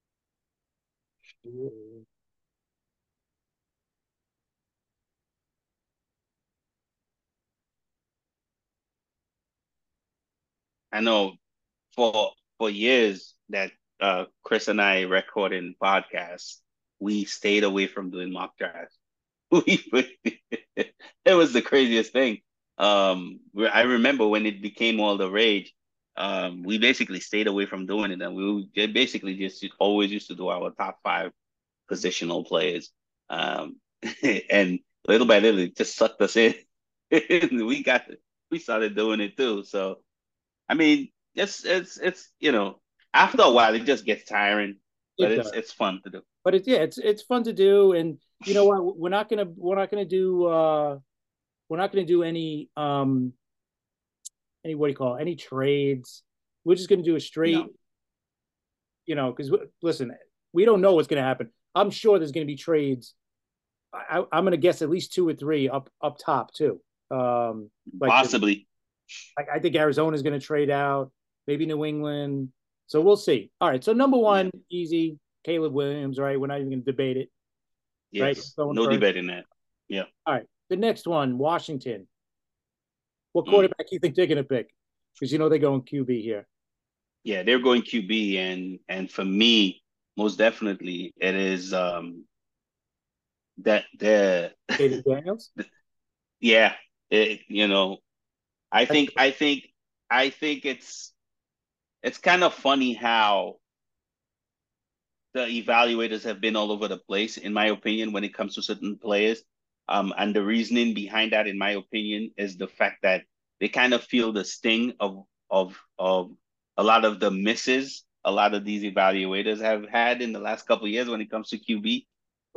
Speaker 2: I know for for years that uh, Chris and I recording podcasts, we stayed away from doing mock drafts. We, it was the craziest thing. Um, I remember when it became all the rage. Um, we basically stayed away from doing it, and we basically just always used to do our top five positional players. Um, and little by little, it just sucked us in. we got we started doing it too. So I mean, it's it's it's you know, after a while it just gets tiring, but
Speaker 1: It
Speaker 2: it's
Speaker 1: does,
Speaker 2: it's fun to do.
Speaker 1: but it's yeah, it's it's fun to do, and you know what? We're not gonna we're not gonna do uh, we're not gonna do any um any what do you call it, any trades. We're just gonna do a straight,
Speaker 2: No,
Speaker 1: you know, because listen, we don't know what's gonna happen. I'm sure there's gonna be trades. I, I'm gonna guess at least two or three up up top too. Um, like the,
Speaker 2: possibly.
Speaker 1: I, I think Arizona's gonna trade out, maybe New England. So we'll see. All right. So number
Speaker 2: Yeah.
Speaker 1: one, easy, Caleb Williams. Right. We're not even gonna debate it. Right.
Speaker 2: Yes.
Speaker 1: Going
Speaker 2: No
Speaker 1: first.
Speaker 2: debating that. Yeah.
Speaker 1: All right. The next one, Washington. What
Speaker 2: Mm.
Speaker 1: quarterback you think they're gonna pick? Because you know they're going Q B here.
Speaker 2: Yeah, they're going Q B, and and for me, most definitely it is um that the
Speaker 1: David Daniels.
Speaker 2: yeah, it, you know, I think I think I think it's it's kind of funny how the evaluators have been all over the place, in my opinion, when it comes to certain players. Um, and the reasoning behind that, in my opinion, is the fact that they kind of feel the sting of of of a lot of the misses a lot of these evaluators have had in the last couple of years when it comes to Q B.
Speaker 1: Right.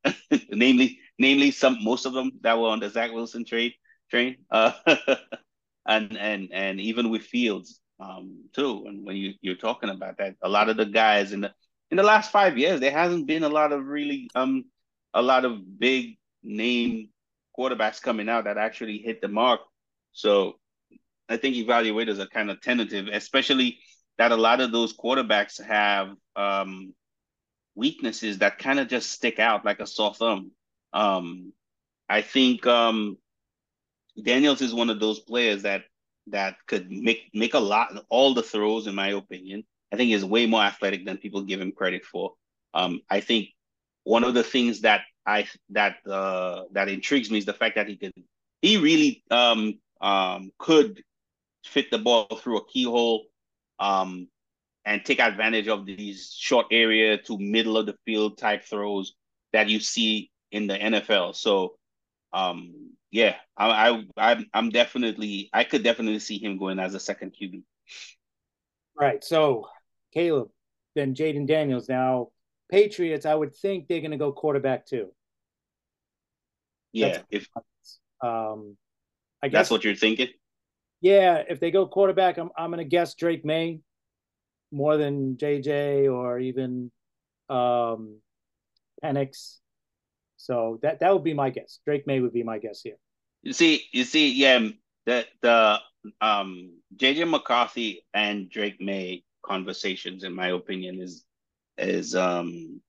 Speaker 2: namely, namely some most of them that were on the Zach Wilson trade train, uh, and and and even with Fields, um, too. And when you you're talking about that, a lot of the guys in the in the last five years, there hasn't been a lot of really um a lot of big name quarterbacks coming out that actually hit the mark. So I think evaluators are kind of tentative, especially that a lot of those quarterbacks have um weaknesses that kind of just stick out like a sore thumb. Um, I think um, Daniels is one of those players that that could make make a lot all the throws, in my opinion. I think he's way more athletic than people give him credit for. Um, I think one of the things that I that uh, that intrigues me is the fact that he could he really um, um, could fit the ball through a keyhole. Um, and take advantage of these short area to middle of the field type throws that you see in the N F L. So, um, yeah, I, I, I'm, I'm definitely, I could definitely see him going as a second Q B.
Speaker 1: Right. So, Caleb, then Jaden Daniels. Now, Patriots, I would think they're going to go quarterback too. That's
Speaker 2: Yeah, if
Speaker 1: um, I
Speaker 2: that's
Speaker 1: guess.
Speaker 2: what you're thinking.
Speaker 1: Yeah, if they go quarterback, I'm I'm going to guess Drake May more than J J or even um, Penix. So that that would be my guess. Drake May would be my guess here.
Speaker 2: You see, you see, yeah, the the um J J McCarthy and Drake May conversations, in my opinion, is is um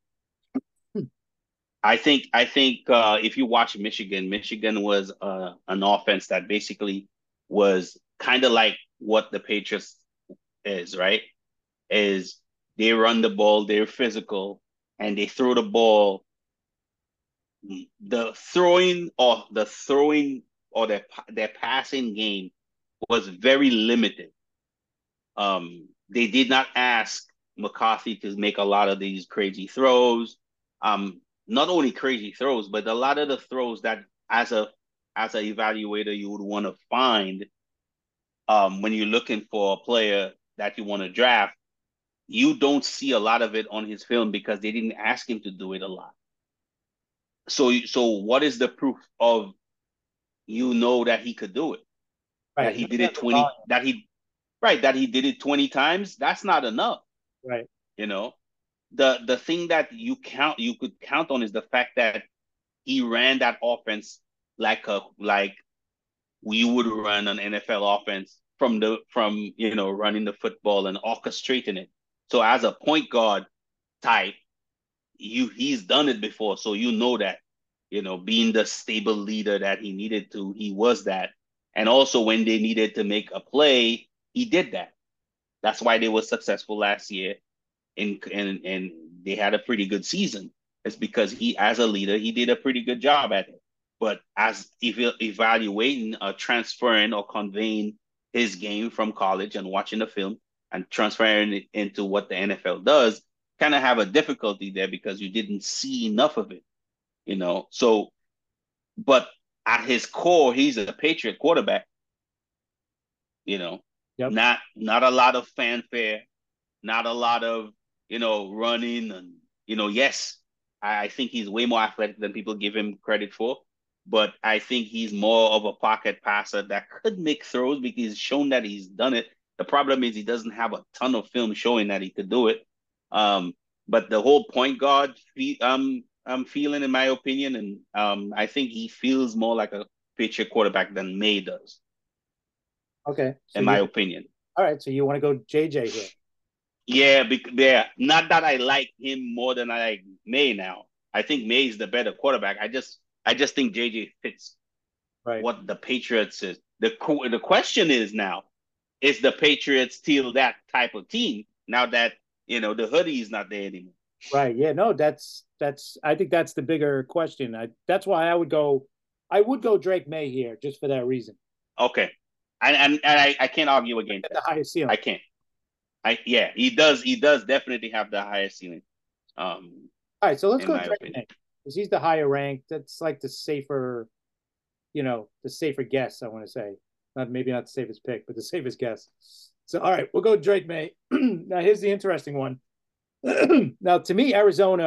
Speaker 2: I think I think uh, if you watch Michigan, Michigan was uh, an offense that basically was kind of like what the Patriots is, right? Is they run the ball, they're physical, and they throw the ball. The throwing or the throwing or their their passing game was very limited. Um, they did not ask McCarthy to make a lot of these crazy throws. Um, not only crazy throws, but a lot of the throws that as a as an evaluator you would want to find um, when you're looking for a player that you want to draft, you don't see a lot of it on his film because they didn't ask him to do it a lot. So, so what is the proof of you know that he could do it? That
Speaker 1: Right. He
Speaker 2: he did
Speaker 1: doesn't have
Speaker 2: it
Speaker 1: the
Speaker 2: twenty,
Speaker 1: volume.
Speaker 2: that he, right, that he did it twenty times. That's not enough,
Speaker 1: Right.
Speaker 2: you know? the the thing that you count you could count on is the fact that he ran that offense like a like we would run an N F L offense from the from you know running the football and orchestrating it. So as a point guard type, you he's done it before, so you know that you know being the stable leader that he needed to, he was that. And also when they needed to make a play, he did that. That's why they were successful last year and and and they had a pretty good season. It's because he, as a leader, he did a pretty good job at it. But as ev- evaluating, uh, transferring or conveying his game from college and watching the film and transferring it into what the N F L does, kind of have a difficulty there because you didn't see enough of it, you know. So, but at his core, he's a Patriot quarterback, you know.
Speaker 1: Yep.
Speaker 2: Not not a lot of fanfare, not a lot of you know running and you know yes I, I think he's way more athletic than people give him credit for, but I think he's more of a pocket passer that could make throws because he's shown that he's done it. The problem is he doesn't have a ton of film showing that he could do it. um but the whole point guard fe- um I'm feeling, in my opinion, and um I think he feels more like a pitcher quarterback than May does,
Speaker 1: Okay. So
Speaker 2: in my
Speaker 1: you
Speaker 2: opinion.
Speaker 1: all right. So you want to go J J here?
Speaker 2: Yeah, bec- yeah. Not that I like him more than I like May now. I think May is the better quarterback. I just, I just think J J fits
Speaker 1: Right.
Speaker 2: what the Patriots is. The co- the question is now, is the Patriots still that type of team now that you know the hoodie is not there anymore?
Speaker 1: Right. Yeah. No, that's that's. I think that's the bigger question. I, that's why I would go. I would go Drake May here just for that reason.
Speaker 2: Okay, and and, and I, I can't argue against
Speaker 1: At the
Speaker 2: that.
Speaker 1: highest ceiling.
Speaker 2: I can't. I yeah, he does. He does definitely have the highest ceiling. Um,
Speaker 1: All right. So let's
Speaker 2: in
Speaker 1: go
Speaker 2: my
Speaker 1: Drake
Speaker 2: opinion.
Speaker 1: May because he's the higher ranked. That's like the safer, you know, the safer guess. I want to say, not maybe not the safest pick, but the safest guess. So all right, we'll go Drake May. Now here's the interesting one. Now to me, Arizona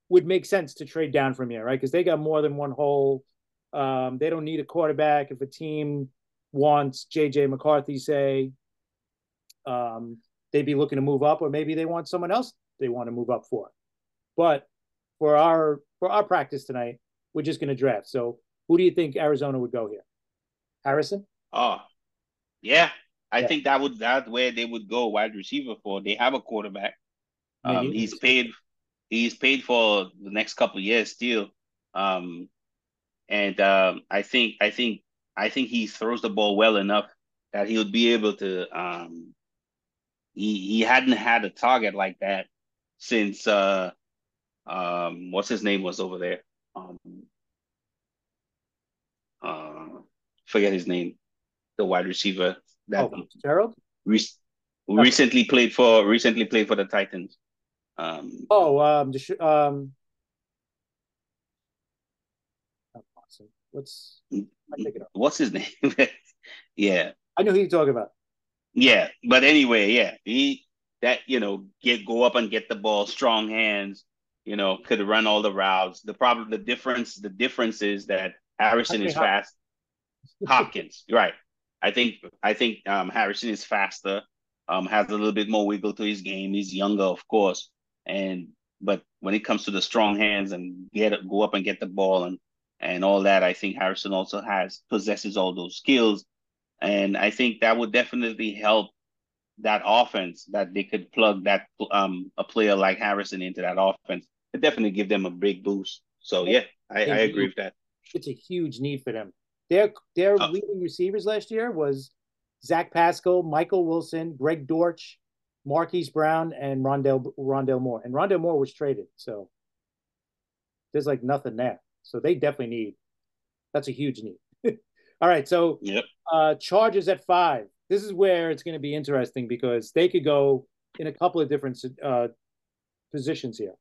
Speaker 1: would make sense to trade down from here, right? Because they got more than one hole. Um, they don't need a quarterback. If a team wants J J McCarthy, say, um, they'd be looking to move up, or maybe they want someone else they want to move up for. But for our for our practice tonight, we're just going to draft. So, who do you think Arizona would go here? Harrison?
Speaker 2: Oh, yeah. I
Speaker 1: Yeah,
Speaker 2: think that would that's where they would go wide receiver for. They have a quarterback.
Speaker 1: and they
Speaker 2: Um,
Speaker 1: need
Speaker 2: he's paid he's paid for the next couple of years still. Um, and um, I think I think I think he throws the ball well enough that he would be able to. Um, he he hadn't had a target like that since uh um what's his name was over there. Um, uh, Forget his name. The wide receiver that
Speaker 1: Oh, Gerald?
Speaker 2: re-
Speaker 1: Not
Speaker 2: recently played for recently played for the Titans. Um,
Speaker 1: Oh, um, um, awesome. What's I pick it up?
Speaker 2: what's his name? Yeah,
Speaker 1: I know who you're talking about.
Speaker 2: yeah. But anyway, yeah, he that you know get go up and get the ball, strong hands. You know, could run all the routes. The problem, the difference, the difference is that Harrison
Speaker 1: Andre
Speaker 2: is
Speaker 1: Hopkins.
Speaker 2: fast. Hopkins, right? I think I think um, Harrison is faster. Um, has a little bit more wiggle to his game. He's younger, of course, and but when it comes to the strong hands and get go up and get the ball and and all that, I think Harrison also has possesses all those skills, and I think that would definitely help that offense that they could plug that um a player like Harrison into that offense. It definitely give them a big boost. So yeah, I, I
Speaker 1: They
Speaker 2: agree
Speaker 1: need
Speaker 2: with that.
Speaker 1: it's a huge need for them. Their their
Speaker 2: Uh,
Speaker 1: leading receivers last year was Zach Pascal, Michael Wilson, Greg Dortch, Marquise Brown, and Rondell Rondell Moore. And Rondell Moore was traded, so there's like nothing there. So they definitely need. That's a huge need. All right, so
Speaker 2: yep.
Speaker 1: uh Chargers at five. This is where it's going to be interesting because they could go in a couple of different uh, positions here.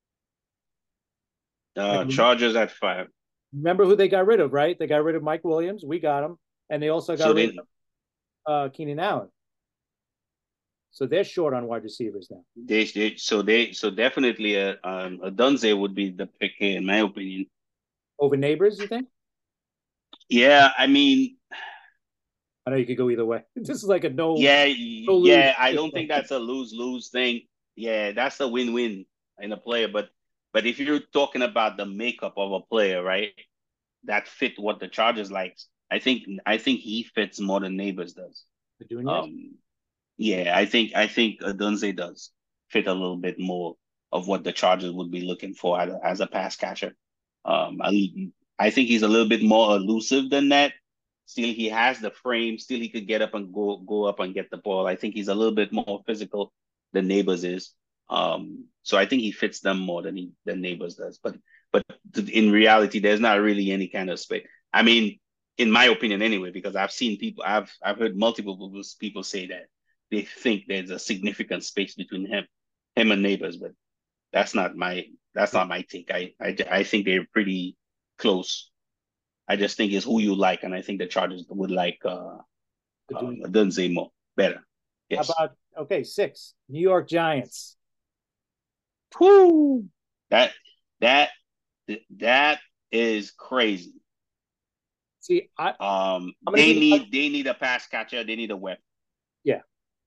Speaker 1: Like,
Speaker 2: Uh, Chargers at five.
Speaker 1: remember who they got rid of, right? They got rid of Mike Williams. We got him, and they also got
Speaker 2: So
Speaker 1: rid of
Speaker 2: then
Speaker 1: uh, Keenan Allen. So they're short on wide receivers now.
Speaker 2: they, they so they so definitely a um a Dunze would be the pick here in my opinion.
Speaker 1: Over Neighbors, you think?
Speaker 2: Yeah, I mean,
Speaker 1: I know you could go either way. This is like a no
Speaker 2: yeah,
Speaker 1: no lose.
Speaker 2: yeah. I don't think that's a lose lose thing. Yeah, that's a win win in a player. But but if you're talking about the makeup of a player, right, that fit what the Chargers likes, I think I think he fits more than Neighbors does.
Speaker 1: The Nunez.
Speaker 2: Um, yeah, I think I think Dunze does fit a little bit more of what the Chargers would be looking for as a, as a pass catcher. Um, I, I think he's a little bit more elusive than that. Still, he has the frame. Still, he could get up and go go up and get the ball. I think he's a little bit more physical than Neighbors is. Um, so I think he fits them more than he than Neighbors does. But but in reality, there's not really any kind of space. I mean, in my opinion, anyway, because I've seen people, I've I've heard multiple people say that they think there's a significant space between him, him and Neighbors, but that's not my that's not my take. I I, I think they're pretty close. I just think it's who you like, and I think the Chargers would like uh, um, Dunze more better.
Speaker 1: How
Speaker 2: Yes.
Speaker 1: about okay, six New York Giants?
Speaker 2: Whoo! That that that is crazy.
Speaker 1: See, I
Speaker 2: Um,
Speaker 1: I'm gonna
Speaker 2: they
Speaker 1: give you
Speaker 2: need they need a pass catcher. They need a weapon.
Speaker 1: yeah.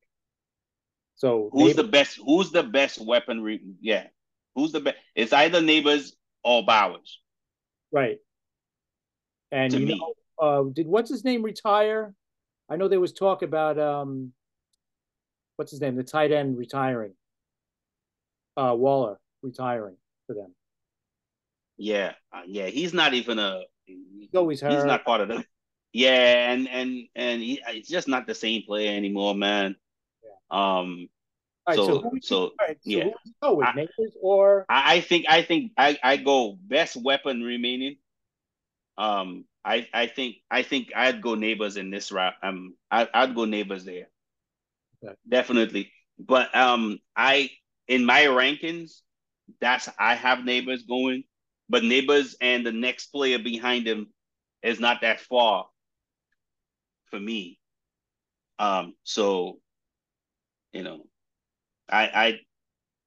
Speaker 1: So
Speaker 2: Who's
Speaker 1: Neighbors,
Speaker 2: the best? Who's the best weaponry? Yeah, who's the best? It's either Neighbors or Bowers
Speaker 1: right? And
Speaker 2: to
Speaker 1: you
Speaker 2: me.
Speaker 1: know, uh, did what's his name retire? I know there was talk about um, what's his name, the tight end retiring. Uh, Waller retiring for them.
Speaker 2: Yeah, uh, yeah. He's not even a.
Speaker 1: He's always
Speaker 2: He's
Speaker 1: hurt.
Speaker 2: not part of them. Yeah, and and and he, it's just not the same player anymore, man.
Speaker 1: Yeah.
Speaker 2: Um.
Speaker 1: All right, so
Speaker 2: So
Speaker 1: who would you,
Speaker 2: so
Speaker 1: all right, so who
Speaker 2: yeah.
Speaker 1: would you go with,
Speaker 2: I
Speaker 1: Neighbors or
Speaker 2: I I think I think I I go best weapon remaining. Um. I I think I think I'd go Neighbors in this route. Um. I I'd go Neighbors there
Speaker 1: okay.
Speaker 2: definitely. But um. I in my rankings, that's I have Neighbors going, but Neighbors and the next player behind him is not that far for me. Um, so you know, I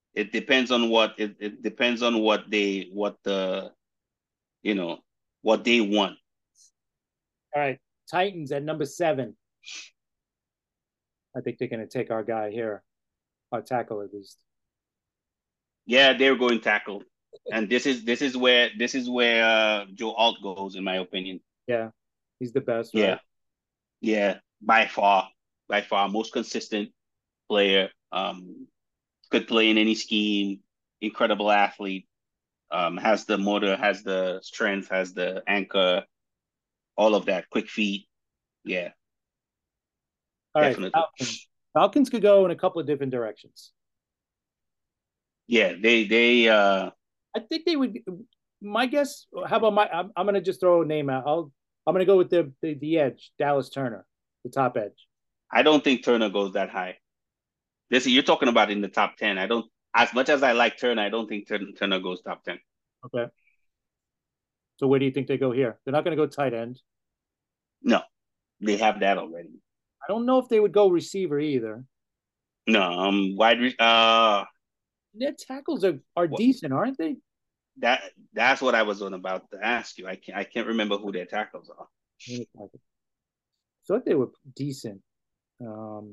Speaker 2: It depends on what it, it depends on what they what the you know what they want.
Speaker 1: All right, Titans at number seven. I think they're going to take our guy here, our tackle at least.
Speaker 2: Yeah, they're going tackle, and this is this is where this is where uh, Joe Alt goes, in my opinion.
Speaker 1: Yeah, he's the best,
Speaker 2: Yeah,
Speaker 1: right?
Speaker 2: yeah, by far, by far, most consistent player. Um, could play in any scheme. Incredible athlete. Um, has the motor, has the strength, has the anchor, all of that. Quick feet. Yeah,
Speaker 1: All right,
Speaker 2: definitely.
Speaker 1: Falcons. Falcons could go in a couple of different directions.
Speaker 2: Yeah, they they uh
Speaker 1: I think they would. My guess. How about my? I'm, I'm going to just throw a name out. I'll. I'm going to go with the, the the edge, Dallas Turner, the top edge.
Speaker 2: I don't think Turner goes that high. This you're talking about in the top ten. I don't as much as I like Turner, I don't think Turner, Turner goes top ten.
Speaker 1: Okay. So where do you think they go here? They're not going to go tight end.
Speaker 2: No, they have that already.
Speaker 1: I don't know if they would go receiver either.
Speaker 2: No, um, wide re- uh,
Speaker 1: Their tackles are, are
Speaker 2: what
Speaker 1: decent, aren't they?
Speaker 2: that that's what I was on about to ask you. I can't I can't remember who their tackles are.
Speaker 1: I thought they were decent. Um,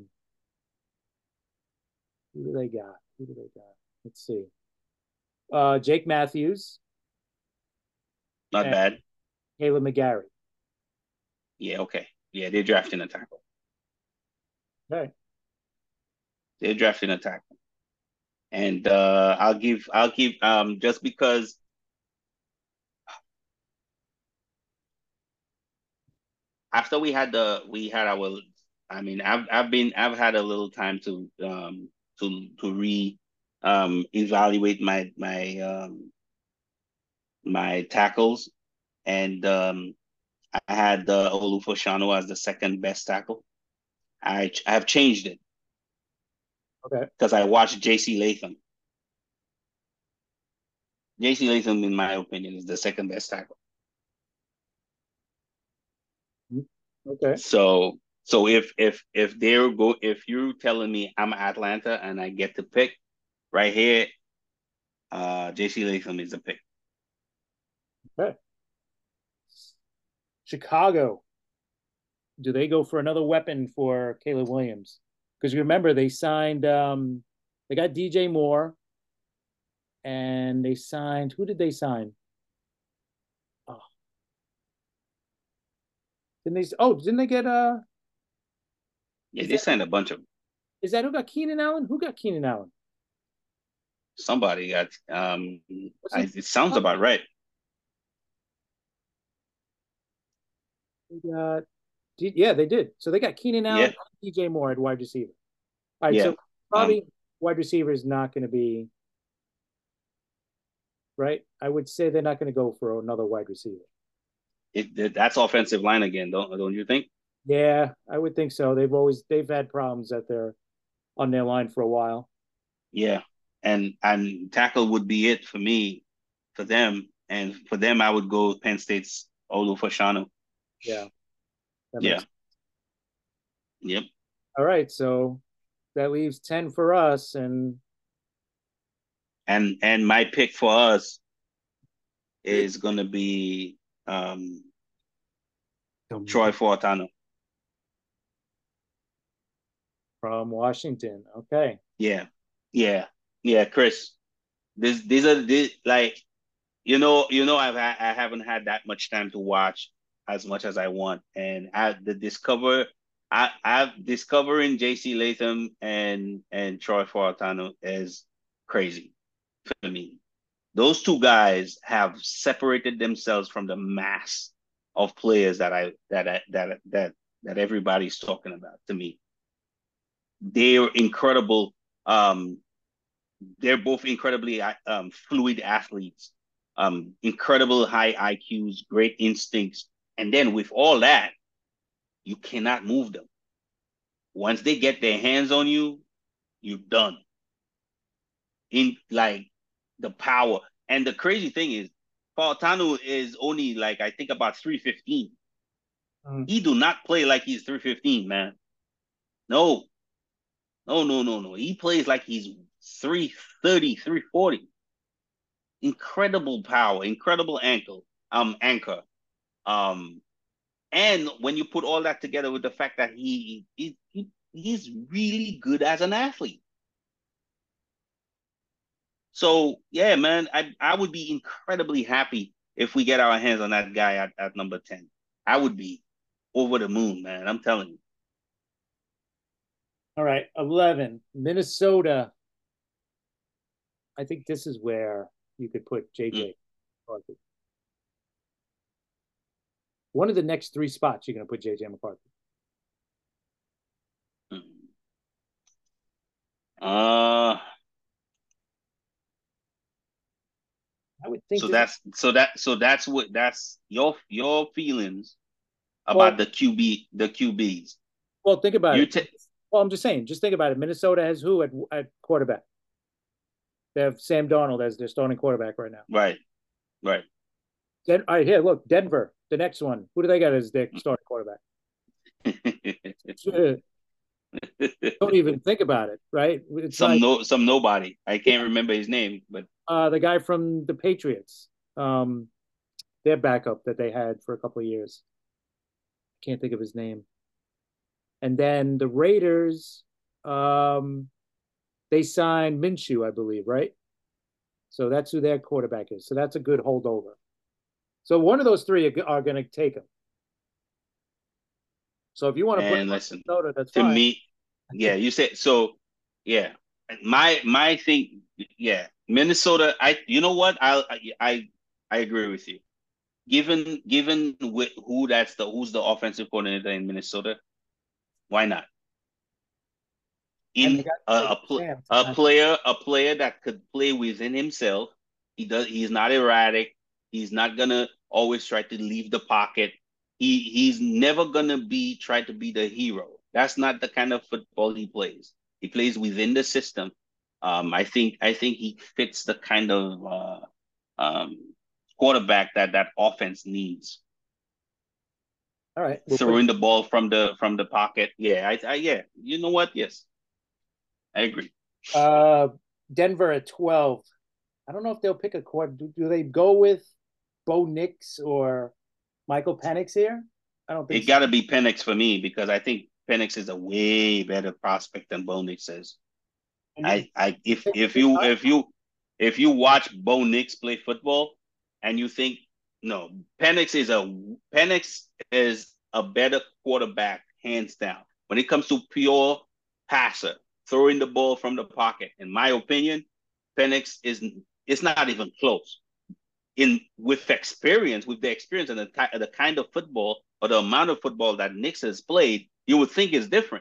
Speaker 1: who do they got? Who do they got? Let's see. Uh, Jake Matthews
Speaker 2: Not
Speaker 1: and
Speaker 2: bad.
Speaker 1: Caleb McGarry.
Speaker 2: Yeah, okay. Yeah, they're drafting a tackle.
Speaker 1: Okay.
Speaker 2: They're drafting a tackle. And uh I'll give I'll give um just because after we had the we had our I mean I've I've been I've had a little time to um to to re um evaluate my my um my tackles, and um I had uh, Olufoshano as the second best tackle. I I have changed it
Speaker 1: Okay.
Speaker 2: because I watched J C Latham. J C Latham, in my opinion, is the second best tackle.
Speaker 1: Okay.
Speaker 2: So so if if if they're go if you're telling me I'm Atlanta and I get to pick right here, uh J C Latham is a pick.
Speaker 1: Okay. Chicago. Do they go for another weapon for Caleb Williams? Because remember, they signed, um, they got D J Moore and they signed, who did they sign? Oh, didn't they, oh, didn't they get, uh,
Speaker 2: Yeah,
Speaker 1: is
Speaker 2: they
Speaker 1: that,
Speaker 2: signed a bunch of
Speaker 1: is that who got Keenan Allen? Who got Keenan Allen?
Speaker 2: somebody got um
Speaker 1: Was
Speaker 2: I,
Speaker 1: it,
Speaker 2: it sounds about right.
Speaker 1: they got, yeah, they did. So they got Keenan Allen
Speaker 2: Yeah,
Speaker 1: and D J Moore at wide receiver. All right.
Speaker 2: yeah.
Speaker 1: So
Speaker 2: Um
Speaker 1: probably wide receiver is not going to be, right? I would say they're not going to go for another wide receiver.
Speaker 2: it, it that's offensive line again, don't don't you think?
Speaker 1: Yeah, I would think so. They've always they've had problems at their on their line for a while.
Speaker 2: Yeah. And and tackle would be it for me, for them. And for them I would go Penn State's Olu.
Speaker 1: Yeah, that
Speaker 2: Yeah.
Speaker 1: makes.
Speaker 2: Yep.
Speaker 1: All right, so that leaves ten for us, and
Speaker 2: And and my pick for us is gonna be um Troy Fortano.
Speaker 1: from Washington. Okay,
Speaker 2: Yeah. Yeah. Yeah, Chris. This these are this like you know, you know I've ha- I haven't had that much time to watch as much as I want. And I the discover I I've discovering J C Latham and and Troy Fortano is crazy for me. Those two guys have separated themselves from the mass of players that I that I, that that that everybody's talking about. To me, they're incredible. Um, they're both incredibly um, fluid athletes, um, incredible high I Qs, great instincts, and then with all that, you cannot move them. Once they get their hands on you, you're done. In like the power. And the crazy thing is, Pautano is only like I think about three fifteen.
Speaker 1: mm,
Speaker 2: He do not play like he's three fifteen, man. No, no, no, no, no. He plays like he's three thirty, three forty. Incredible power, incredible ankle, um, anchor. Um, and when you put all that together with the fact that he, he, he he's really good as an athlete. So yeah, man, I I would be incredibly happy if we get our hands on that guy at, at number ten. I would be over the moon, man. I'm telling you.
Speaker 1: All right, eleven, Minnesota. I think this is where you could put J J.
Speaker 2: Mm.
Speaker 1: One of the next three spots you're going to put J J McCarthy.
Speaker 2: Uh,
Speaker 1: I would think
Speaker 2: so
Speaker 1: this,
Speaker 2: that's so that so that's what that's your your feelings
Speaker 1: well,
Speaker 2: about the Q B the Q Bs.
Speaker 1: well, think about
Speaker 2: You
Speaker 1: it.
Speaker 2: t-
Speaker 1: Well, I'm just saying, just think about it. Minnesota has who at, at quarterback? They have Sam Darnold as their starting quarterback right now.
Speaker 2: right, right.
Speaker 1: Den- all right, here, look, Denver, the next one. Who do they got as their starting quarterback? Don't even think about it, right? It's
Speaker 2: some
Speaker 1: like
Speaker 2: no some nobody. I can't remember his name, but
Speaker 1: uh, the guy from the Patriots, um, their backup that they had for a couple of years. Can't think of his name. And then the Raiders, um, they signed Minshew, I believe, right? So that's who their quarterback is. So that's a good holdover. So one of those three are, are going to take him. So if you want to put
Speaker 2: and
Speaker 1: him on
Speaker 2: listen,
Speaker 1: Minnesota, that's
Speaker 2: to
Speaker 1: fine.
Speaker 2: me, yeah, you said so. Yeah, my my thing, yeah, Minnesota. I you know what? I I I agree with you. Given given with who that's the who's the offensive coordinator in Minnesota, why not?
Speaker 1: And they
Speaker 2: In
Speaker 1: got
Speaker 2: a
Speaker 1: like
Speaker 2: a, pl-
Speaker 1: Sam.
Speaker 2: a player a player that could play within himself. He does. He's not erratic. He's not gonna always try to leave the pocket. He he's never gonna be try to be the hero. That's not the kind of football he plays. He plays within the system. Um, I think I think he fits the kind of uh, um, quarterback that that offense needs.
Speaker 1: All right, we'll put
Speaker 2: Throwing the ball from the from the pocket. Yeah, I, I yeah. You know what? Yes, I agree.
Speaker 1: uh, Denver at twelve. I don't know if they'll pick a quarter. Do, do they go with Bo Nix or Michael Penix here? I don't think
Speaker 2: It
Speaker 1: so.
Speaker 2: got to be Penix for me because I think Penix is a way better prospect than Bo Nix is. I, I if if you if you if you watch Bo Nix play football and you think no, Penix is a Penix is a better quarterback hands down when it comes to pure passer throwing the ball from the pocket. In my opinion, Penix is it's not even close. In with experience, with the experience and the, the kind of football or the amount of football that Nix has played, you would think it's different.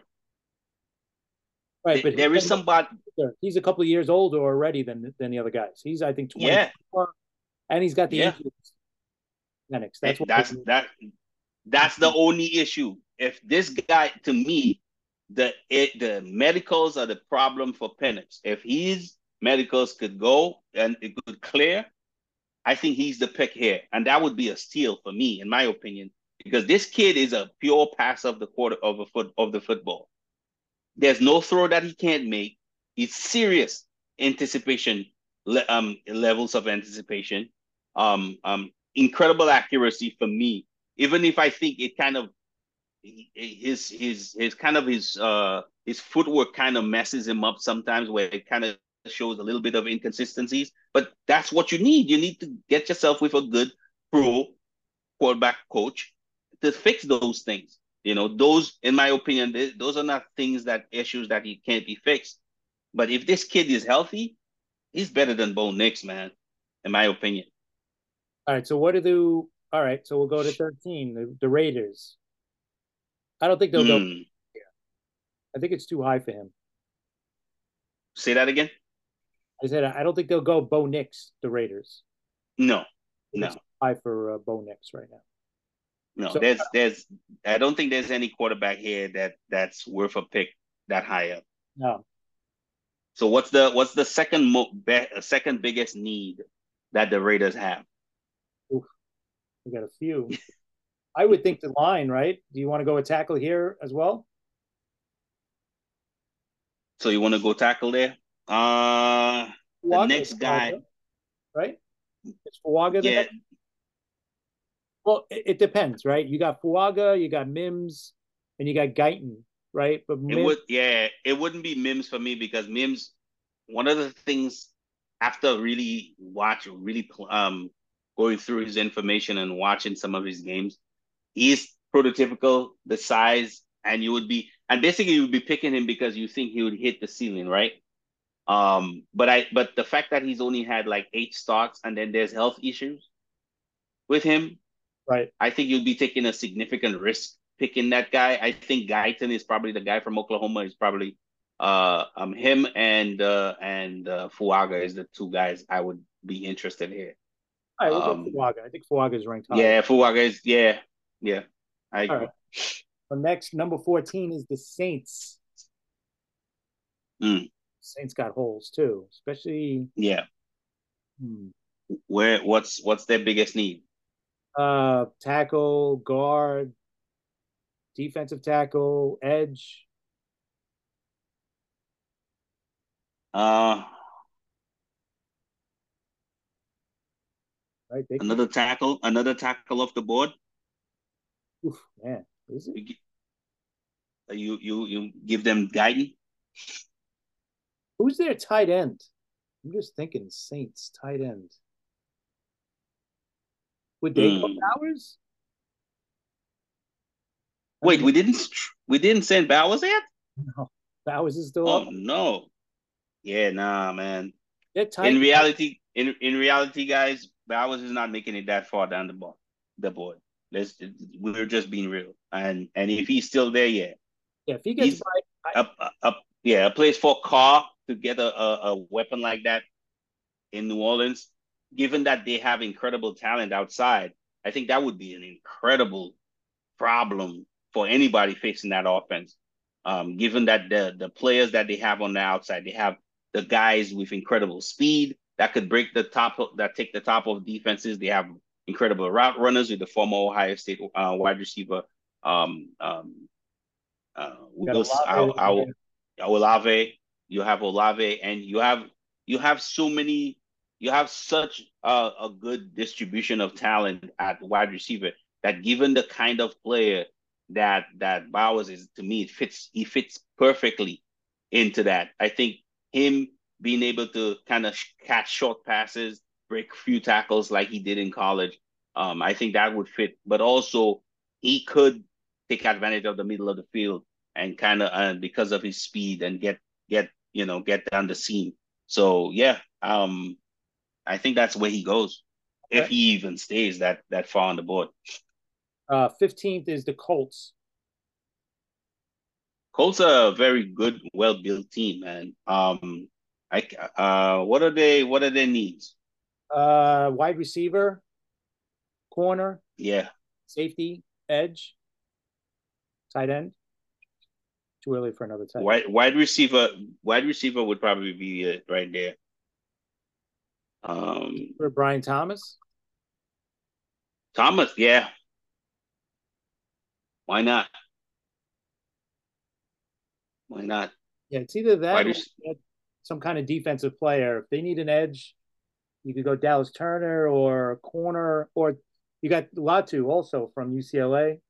Speaker 1: Right, but
Speaker 2: There is somebody.
Speaker 1: he's a couple of years older already than than the other guys. He's I think
Speaker 2: Yeah,
Speaker 1: twenty-four, and he's got the
Speaker 2: yeah.
Speaker 1: injuries. Penix. That's
Speaker 2: It,
Speaker 1: what
Speaker 2: that's that. That's the only issue. If this guy, to me, the it, the medicals are the problem for Penix. If his medicals could go and it could clear, I think he's the pick here, and that would be a steal for me, in my opinion, because this kid is a pure pass of the quarter of a foot of the football. There's no throw that he can't make. He's serious anticipation, um, levels of anticipation, um, um, incredible accuracy for me. Even if I think it kind of his his his kind of his uh his footwork kind of messes him up sometimes, where it kind of shows a little bit of inconsistencies. But that's what you need. You need to get yourself with a good pro quarterback coach to fix those things. You know, those, in my opinion, they, those are not things that issues that he can't be fixed. But if this kid is healthy, he's better than Bo Nix, man, in my opinion.
Speaker 1: All right, so what do the all right, so we'll go to thirteen, the, the Raiders. I don't think they'll go.
Speaker 2: Mm.
Speaker 1: I think it's too high for him.
Speaker 2: Say that again?
Speaker 1: I said I don't think they'll go Bo Nix, the Raiders.
Speaker 2: No,
Speaker 1: I think
Speaker 2: no,
Speaker 1: it's high for uh, Bo Nix right now.
Speaker 2: no.
Speaker 1: So
Speaker 2: There's, there's. I don't think there's any quarterback here that that's worth a pick that high up.
Speaker 1: no,
Speaker 2: So what's the what's the second mo- be, second biggest need that the Raiders have?
Speaker 1: oof, we got a few. I would think the line, right? Do you want to go a tackle here as well?
Speaker 2: So you want to go tackle there? Uh, the
Speaker 1: Fuaga
Speaker 2: next
Speaker 1: is
Speaker 2: guy,
Speaker 1: Fuaga, right? Is Fuaga the
Speaker 2: yeah,
Speaker 1: next? Well, it, it depends, right? You got Fuaga, you got Mims, and you got Guyton, right? But
Speaker 2: it
Speaker 1: Mims,
Speaker 2: would, yeah, it wouldn't be Mims for me because Mims, one of the things after really watch, really um going through his information and watching some of his games, he's prototypical, the size, and you would be, and basically you would be picking him because you think he would hit the ceiling, right? Um, but I, but the fact that he's only had like eight starts and then there's health issues with him,
Speaker 1: right?
Speaker 2: I think you'd be taking a significant risk picking that guy. I think Guyton is probably the guy from Oklahoma. Is probably uh um him and uh and uh, Fuaga is the two guys I would be interested in.
Speaker 1: All right, we'll go
Speaker 2: Um,
Speaker 1: Fuaga. I think Fuaga is ranked higher.
Speaker 2: yeah, Fuaga is yeah, yeah. I
Speaker 1: All right.
Speaker 2: agree.
Speaker 1: The next number fourteen is the Saints.
Speaker 2: Mm,
Speaker 1: Saints got holes too, especially
Speaker 2: yeah.
Speaker 1: hmm,
Speaker 2: Where what's what's their biggest need?
Speaker 1: uh, tackle, guard, defensive tackle, edge.
Speaker 2: Uh,
Speaker 1: Right? They could.
Speaker 2: another tackle, another tackle off the board.
Speaker 1: Oof, man, is it?
Speaker 2: You you you, you give them guidance.
Speaker 1: Who's their tight end? I'm just thinking Saints tight end. Would they go
Speaker 2: Mm.
Speaker 1: Bowers? I
Speaker 2: Wait,
Speaker 1: mean,
Speaker 2: we didn't we didn't send Bowers yet?
Speaker 1: no, Bowers is still
Speaker 2: Oh
Speaker 1: up.
Speaker 2: no. Yeah, nah, man.
Speaker 1: They're
Speaker 2: In
Speaker 1: tight.
Speaker 2: reality, in in reality, guys, Bowers is not making it that far down the ball, the board. Let's we're just being real. And and if he's still there, yeah,
Speaker 1: Yeah, if he gets
Speaker 2: he's
Speaker 1: by, I,
Speaker 2: up up, up yeah, a place for Carr to get a, a, a weapon like that in New Orleans, given that they have incredible talent outside, I think that would be an incredible problem for anybody facing that offense. Um, given that the the players that they have on the outside, they have the guys with incredible speed that could break the top of, that take the top of defenses. They have incredible route runners with the former Ohio State uh, wide receiver um, um, uh,
Speaker 1: got
Speaker 2: Wills,
Speaker 1: Olave.
Speaker 2: our, Olave. You have Olave, and you have you have so many. You have such a, a good distribution of talent at wide receiver that, given the kind of player that that Bowers is, to me, it fits. He fits perfectly into that. I think him being able to kind of catch short passes, break a few tackles like he did in college. Um, I think that would fit. But also, he could take advantage of the middle of the field and kind of uh, because of his speed and get get you know get down the seam. So yeah, um, I think that's where he goes if
Speaker 1: Okay.
Speaker 2: he even stays that that far on the board.
Speaker 1: Uh, fifteenth is the Colts.
Speaker 2: Colts are a very good, well built team, man. Um, I uh, what are they? What are their needs?
Speaker 1: Uh, wide receiver, corner,
Speaker 2: Yeah,
Speaker 1: safety, edge, tight end. Too early for another tight end.
Speaker 2: wide wide receiver. Wide receiver would probably be it right there. Um,
Speaker 1: For Brian Thomas.
Speaker 2: Thomas, yeah, why not? Why not?
Speaker 1: Yeah, it's either that
Speaker 2: Wide
Speaker 1: or
Speaker 2: rec-
Speaker 1: some kind of defensive player. If they need an edge, you could go Dallas Turner or a corner, or you got Latu also from U C L A.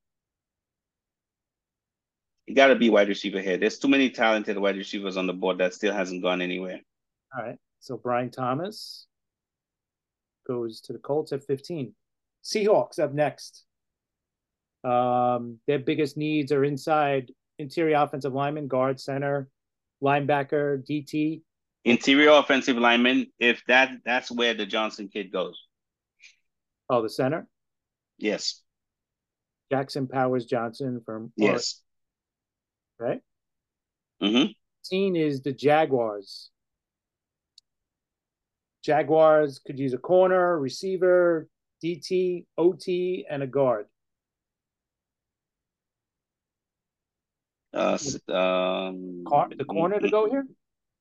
Speaker 2: You got to be wide receiver here. There's too many talented wide receivers on the board that still hasn't gone anywhere.
Speaker 1: All right. So Brian Thomas goes to the Colts at fifteen. Seahawks up next. Um, their biggest needs are inside interior offensive lineman, guard, center, linebacker, D T.
Speaker 2: Interior offensive lineman, if that that's where the Johnson kid goes.
Speaker 1: Oh, the center.
Speaker 2: Yes.
Speaker 1: Jackson Powers Johnson from Oregon,
Speaker 2: Yes.
Speaker 1: right?
Speaker 2: Mm-hmm.
Speaker 1: fifteen is the Jaguars. Jaguars could use a corner, receiver, D T, O T, and a guard.
Speaker 2: Uh, um,
Speaker 1: Car- the corner to go here?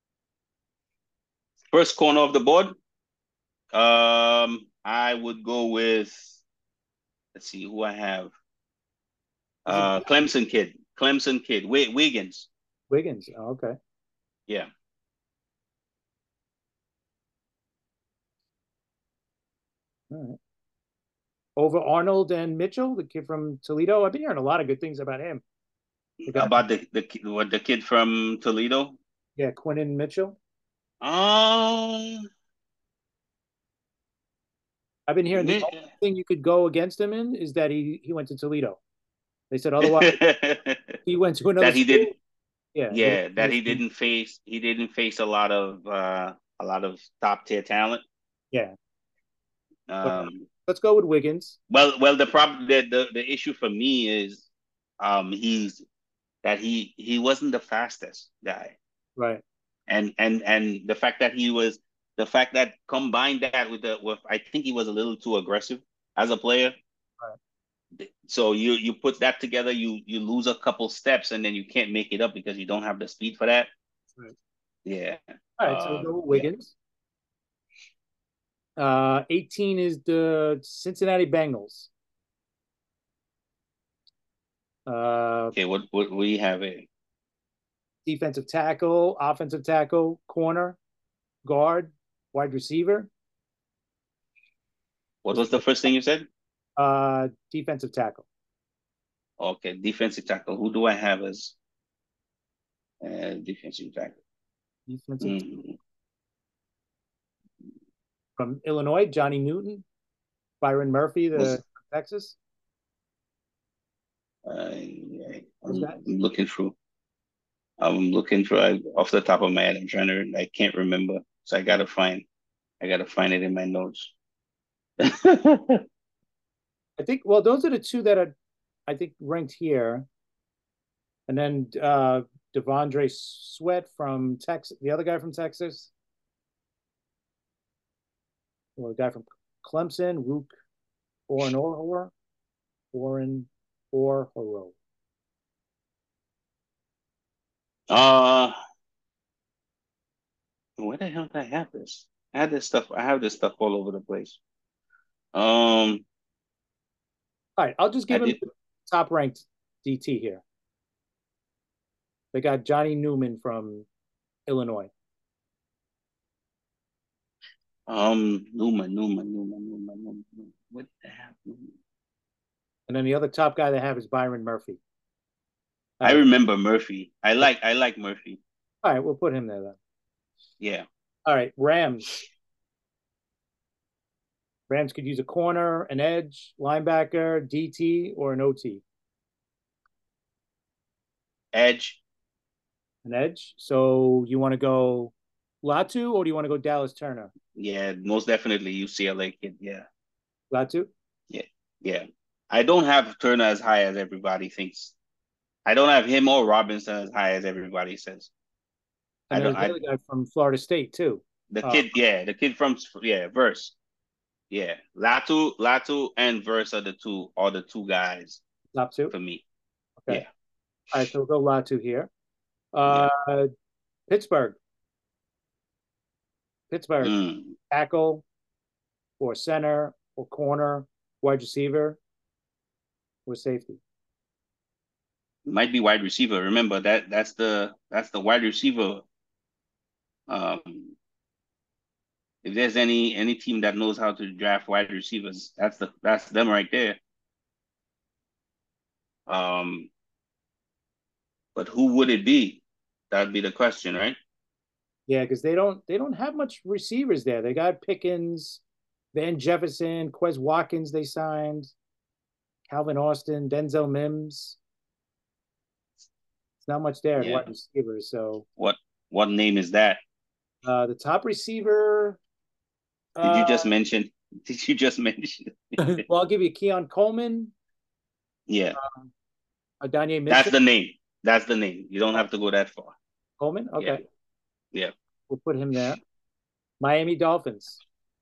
Speaker 2: First corner of the board. Um, I would go with. Let's see who I have.
Speaker 1: Is it
Speaker 2: Uh, Clemson kid. Clemson kid. Wait, Wiggins.
Speaker 1: Wiggins? Oh, okay.
Speaker 2: Yeah.
Speaker 1: All right. Over Arnold and Mitchell, the kid from Toledo. I've been hearing a lot of good things about him. The guy from,
Speaker 2: About the the ki- what the kid from Toledo.
Speaker 1: yeah, Quinnen Mitchell.
Speaker 2: Um,
Speaker 1: I've been hearing the only
Speaker 2: Mi-
Speaker 1: thing you could go against him in is that he he went to Toledo. They said otherwise he went to another
Speaker 2: that he did,
Speaker 1: school. Yeah, he went
Speaker 2: yeah,
Speaker 1: to
Speaker 2: that
Speaker 1: another
Speaker 2: he
Speaker 1: school.
Speaker 2: didn't face he didn't face a lot of uh a lot of top tier talent.
Speaker 1: Yeah, but
Speaker 2: Um,
Speaker 1: let's go with Wiggins.
Speaker 2: well, well, the problem the, the the issue for me is, um, he's that he he wasn't the fastest guy,
Speaker 1: Right.
Speaker 2: and and and the fact that he was the fact that combined that with the with I think he was a little too aggressive as a player.
Speaker 1: Right.
Speaker 2: So you you put that together, you you lose a couple steps, and then you can't make it up because you don't have the speed for that.
Speaker 1: Right.
Speaker 2: Yeah.
Speaker 1: All right. So we go
Speaker 2: Um,
Speaker 1: with
Speaker 2: yeah.
Speaker 1: Wiggins. Uh, eighteen is the Cincinnati Bengals. Uh,
Speaker 2: Okay. What what we have a
Speaker 1: defensive tackle, offensive tackle, corner, guard, wide receiver.
Speaker 2: what
Speaker 1: Was
Speaker 2: was the first thing you said?
Speaker 1: uh, defensive tackle.
Speaker 2: Okay, defensive tackle. Who do I have as uh, defensive tackle?
Speaker 1: Defensive
Speaker 2: Mm,
Speaker 1: from Illinois, Johnny Newton, Byron Murphy, the
Speaker 2: was
Speaker 1: Texas.
Speaker 2: I,
Speaker 1: Those
Speaker 2: I'm
Speaker 1: guys.
Speaker 2: looking through. I'm looking for I, off the top of my head. I'm trying to. I can't remember, so I gotta find. I gotta find it in my notes.
Speaker 1: I think. Well, those are the two that are, I think, ranked here. And then uh, Devondre Sweat from Texas, the other guy from Texas, or the guy from Clemson, Rook Oren Orhoro, Oren Orhoro.
Speaker 2: uh where the hell did I have this? I had this stuff. I have this stuff all over the place. Um,
Speaker 1: All right, I'll just
Speaker 2: I
Speaker 1: give him
Speaker 2: did.
Speaker 1: the top ranked D T here. They got Johnny Newman from Illinois.
Speaker 2: Um, Numa, Numa, Numa, Numa, Numa. Numa. What the hell? Numa?
Speaker 1: And then the other top guy they have is Byron Murphy.
Speaker 2: I
Speaker 1: Uh,
Speaker 2: remember Murphy. I like. I like Murphy.
Speaker 1: all right, we'll put him there then.
Speaker 2: Yeah.
Speaker 1: All right, Rams. Rams could use a corner, an edge, linebacker, D T, or an O T.
Speaker 2: Edge.
Speaker 1: An edge. So you want to go Latu or do you want to go Dallas Turner?
Speaker 2: Yeah, most definitely U C L A kid. Yeah.
Speaker 1: Latu?
Speaker 2: Yeah. Yeah. I don't have Turner as high as everybody thinks. I don't have him or Robinson as high as everybody says.
Speaker 1: And
Speaker 2: I
Speaker 1: then
Speaker 2: don't.
Speaker 1: there's the
Speaker 2: I
Speaker 1: other guy from Florida State too.
Speaker 2: the
Speaker 1: Uh,
Speaker 2: kid. Yeah, the kid from yeah Verse. Yeah, Latu, Latu, and Verse are the two are the two guys
Speaker 1: Latu.
Speaker 2: for me.
Speaker 1: Okay.
Speaker 2: Yeah.
Speaker 1: All right, so we'll go Latu here.
Speaker 2: Yeah.
Speaker 1: Uh, Pittsburgh. Pittsburgh.
Speaker 2: Mm.
Speaker 1: Tackle or center or corner, wide receiver or safety.
Speaker 2: Might be wide receiver. Remember that that's the that's the wide receiver. Um, if there's any any team that knows how to draft wide receivers, that's the that's them right there. Um, but who would it be? That'd be the question, right?
Speaker 1: Yeah, because they don't they don't have much receivers there. They got Pickens, Van Jefferson, Quez Watkins they signed, Calvin Austin, Denzel Mims. It's not much there at
Speaker 2: Yeah.
Speaker 1: wide receivers. So
Speaker 2: What what name is that?
Speaker 1: uh, the top receiver,
Speaker 2: Did
Speaker 1: uh,
Speaker 2: you just mention? Did you just mention?
Speaker 1: well, I'll give you Keon Coleman,
Speaker 2: Yeah,
Speaker 1: uh, Danye
Speaker 2: that's
Speaker 1: Mitchell.
Speaker 2: the name. That's the name. You don't have to go that far.
Speaker 1: Coleman,
Speaker 2: Yeah,
Speaker 1: okay,
Speaker 2: yeah.
Speaker 1: we'll put him there. Miami Dolphins.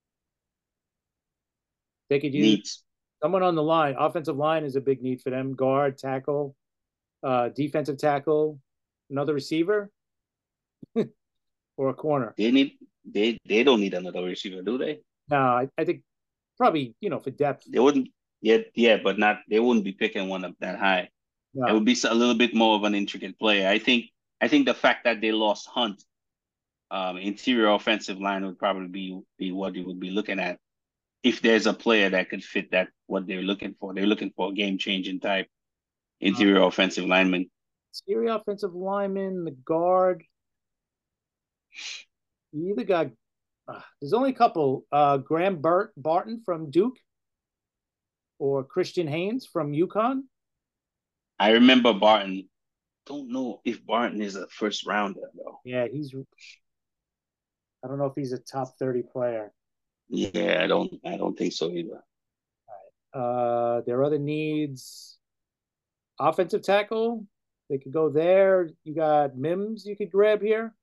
Speaker 1: They could use
Speaker 2: Needs.
Speaker 1: someone on the line. Offensive line is a big need for them. Guard, tackle, uh, defensive tackle, another receiver, or a corner.
Speaker 2: They need. They they don't need another receiver, do they?
Speaker 1: No, I, I think probably you know for depth.
Speaker 2: They wouldn't. Yeah, yeah, but not. They wouldn't be picking one up that high. It
Speaker 1: No,
Speaker 2: would be a little bit more of an intricate player. I think. I think the fact that they lost Hunt, um, interior offensive line would probably be be what you would be looking at if there's a player that could fit that what they're looking for. They're looking for a game changing type
Speaker 1: Uh,
Speaker 2: interior offensive lineman.
Speaker 1: Interior offensive lineman, the guard. You either got uh, there's only a couple. Uh, Graham Bart Barton from Duke or Christian Haynes from UConn.
Speaker 2: I remember Barton. Don't know if Barton is a first rounder though.
Speaker 1: Yeah, he's. I don't know if he's a top thirty player.
Speaker 2: Yeah, I don't. I don't think so either.
Speaker 1: Uh, their other needs, offensive tackle. They could go there. You got Mims. You could grab here.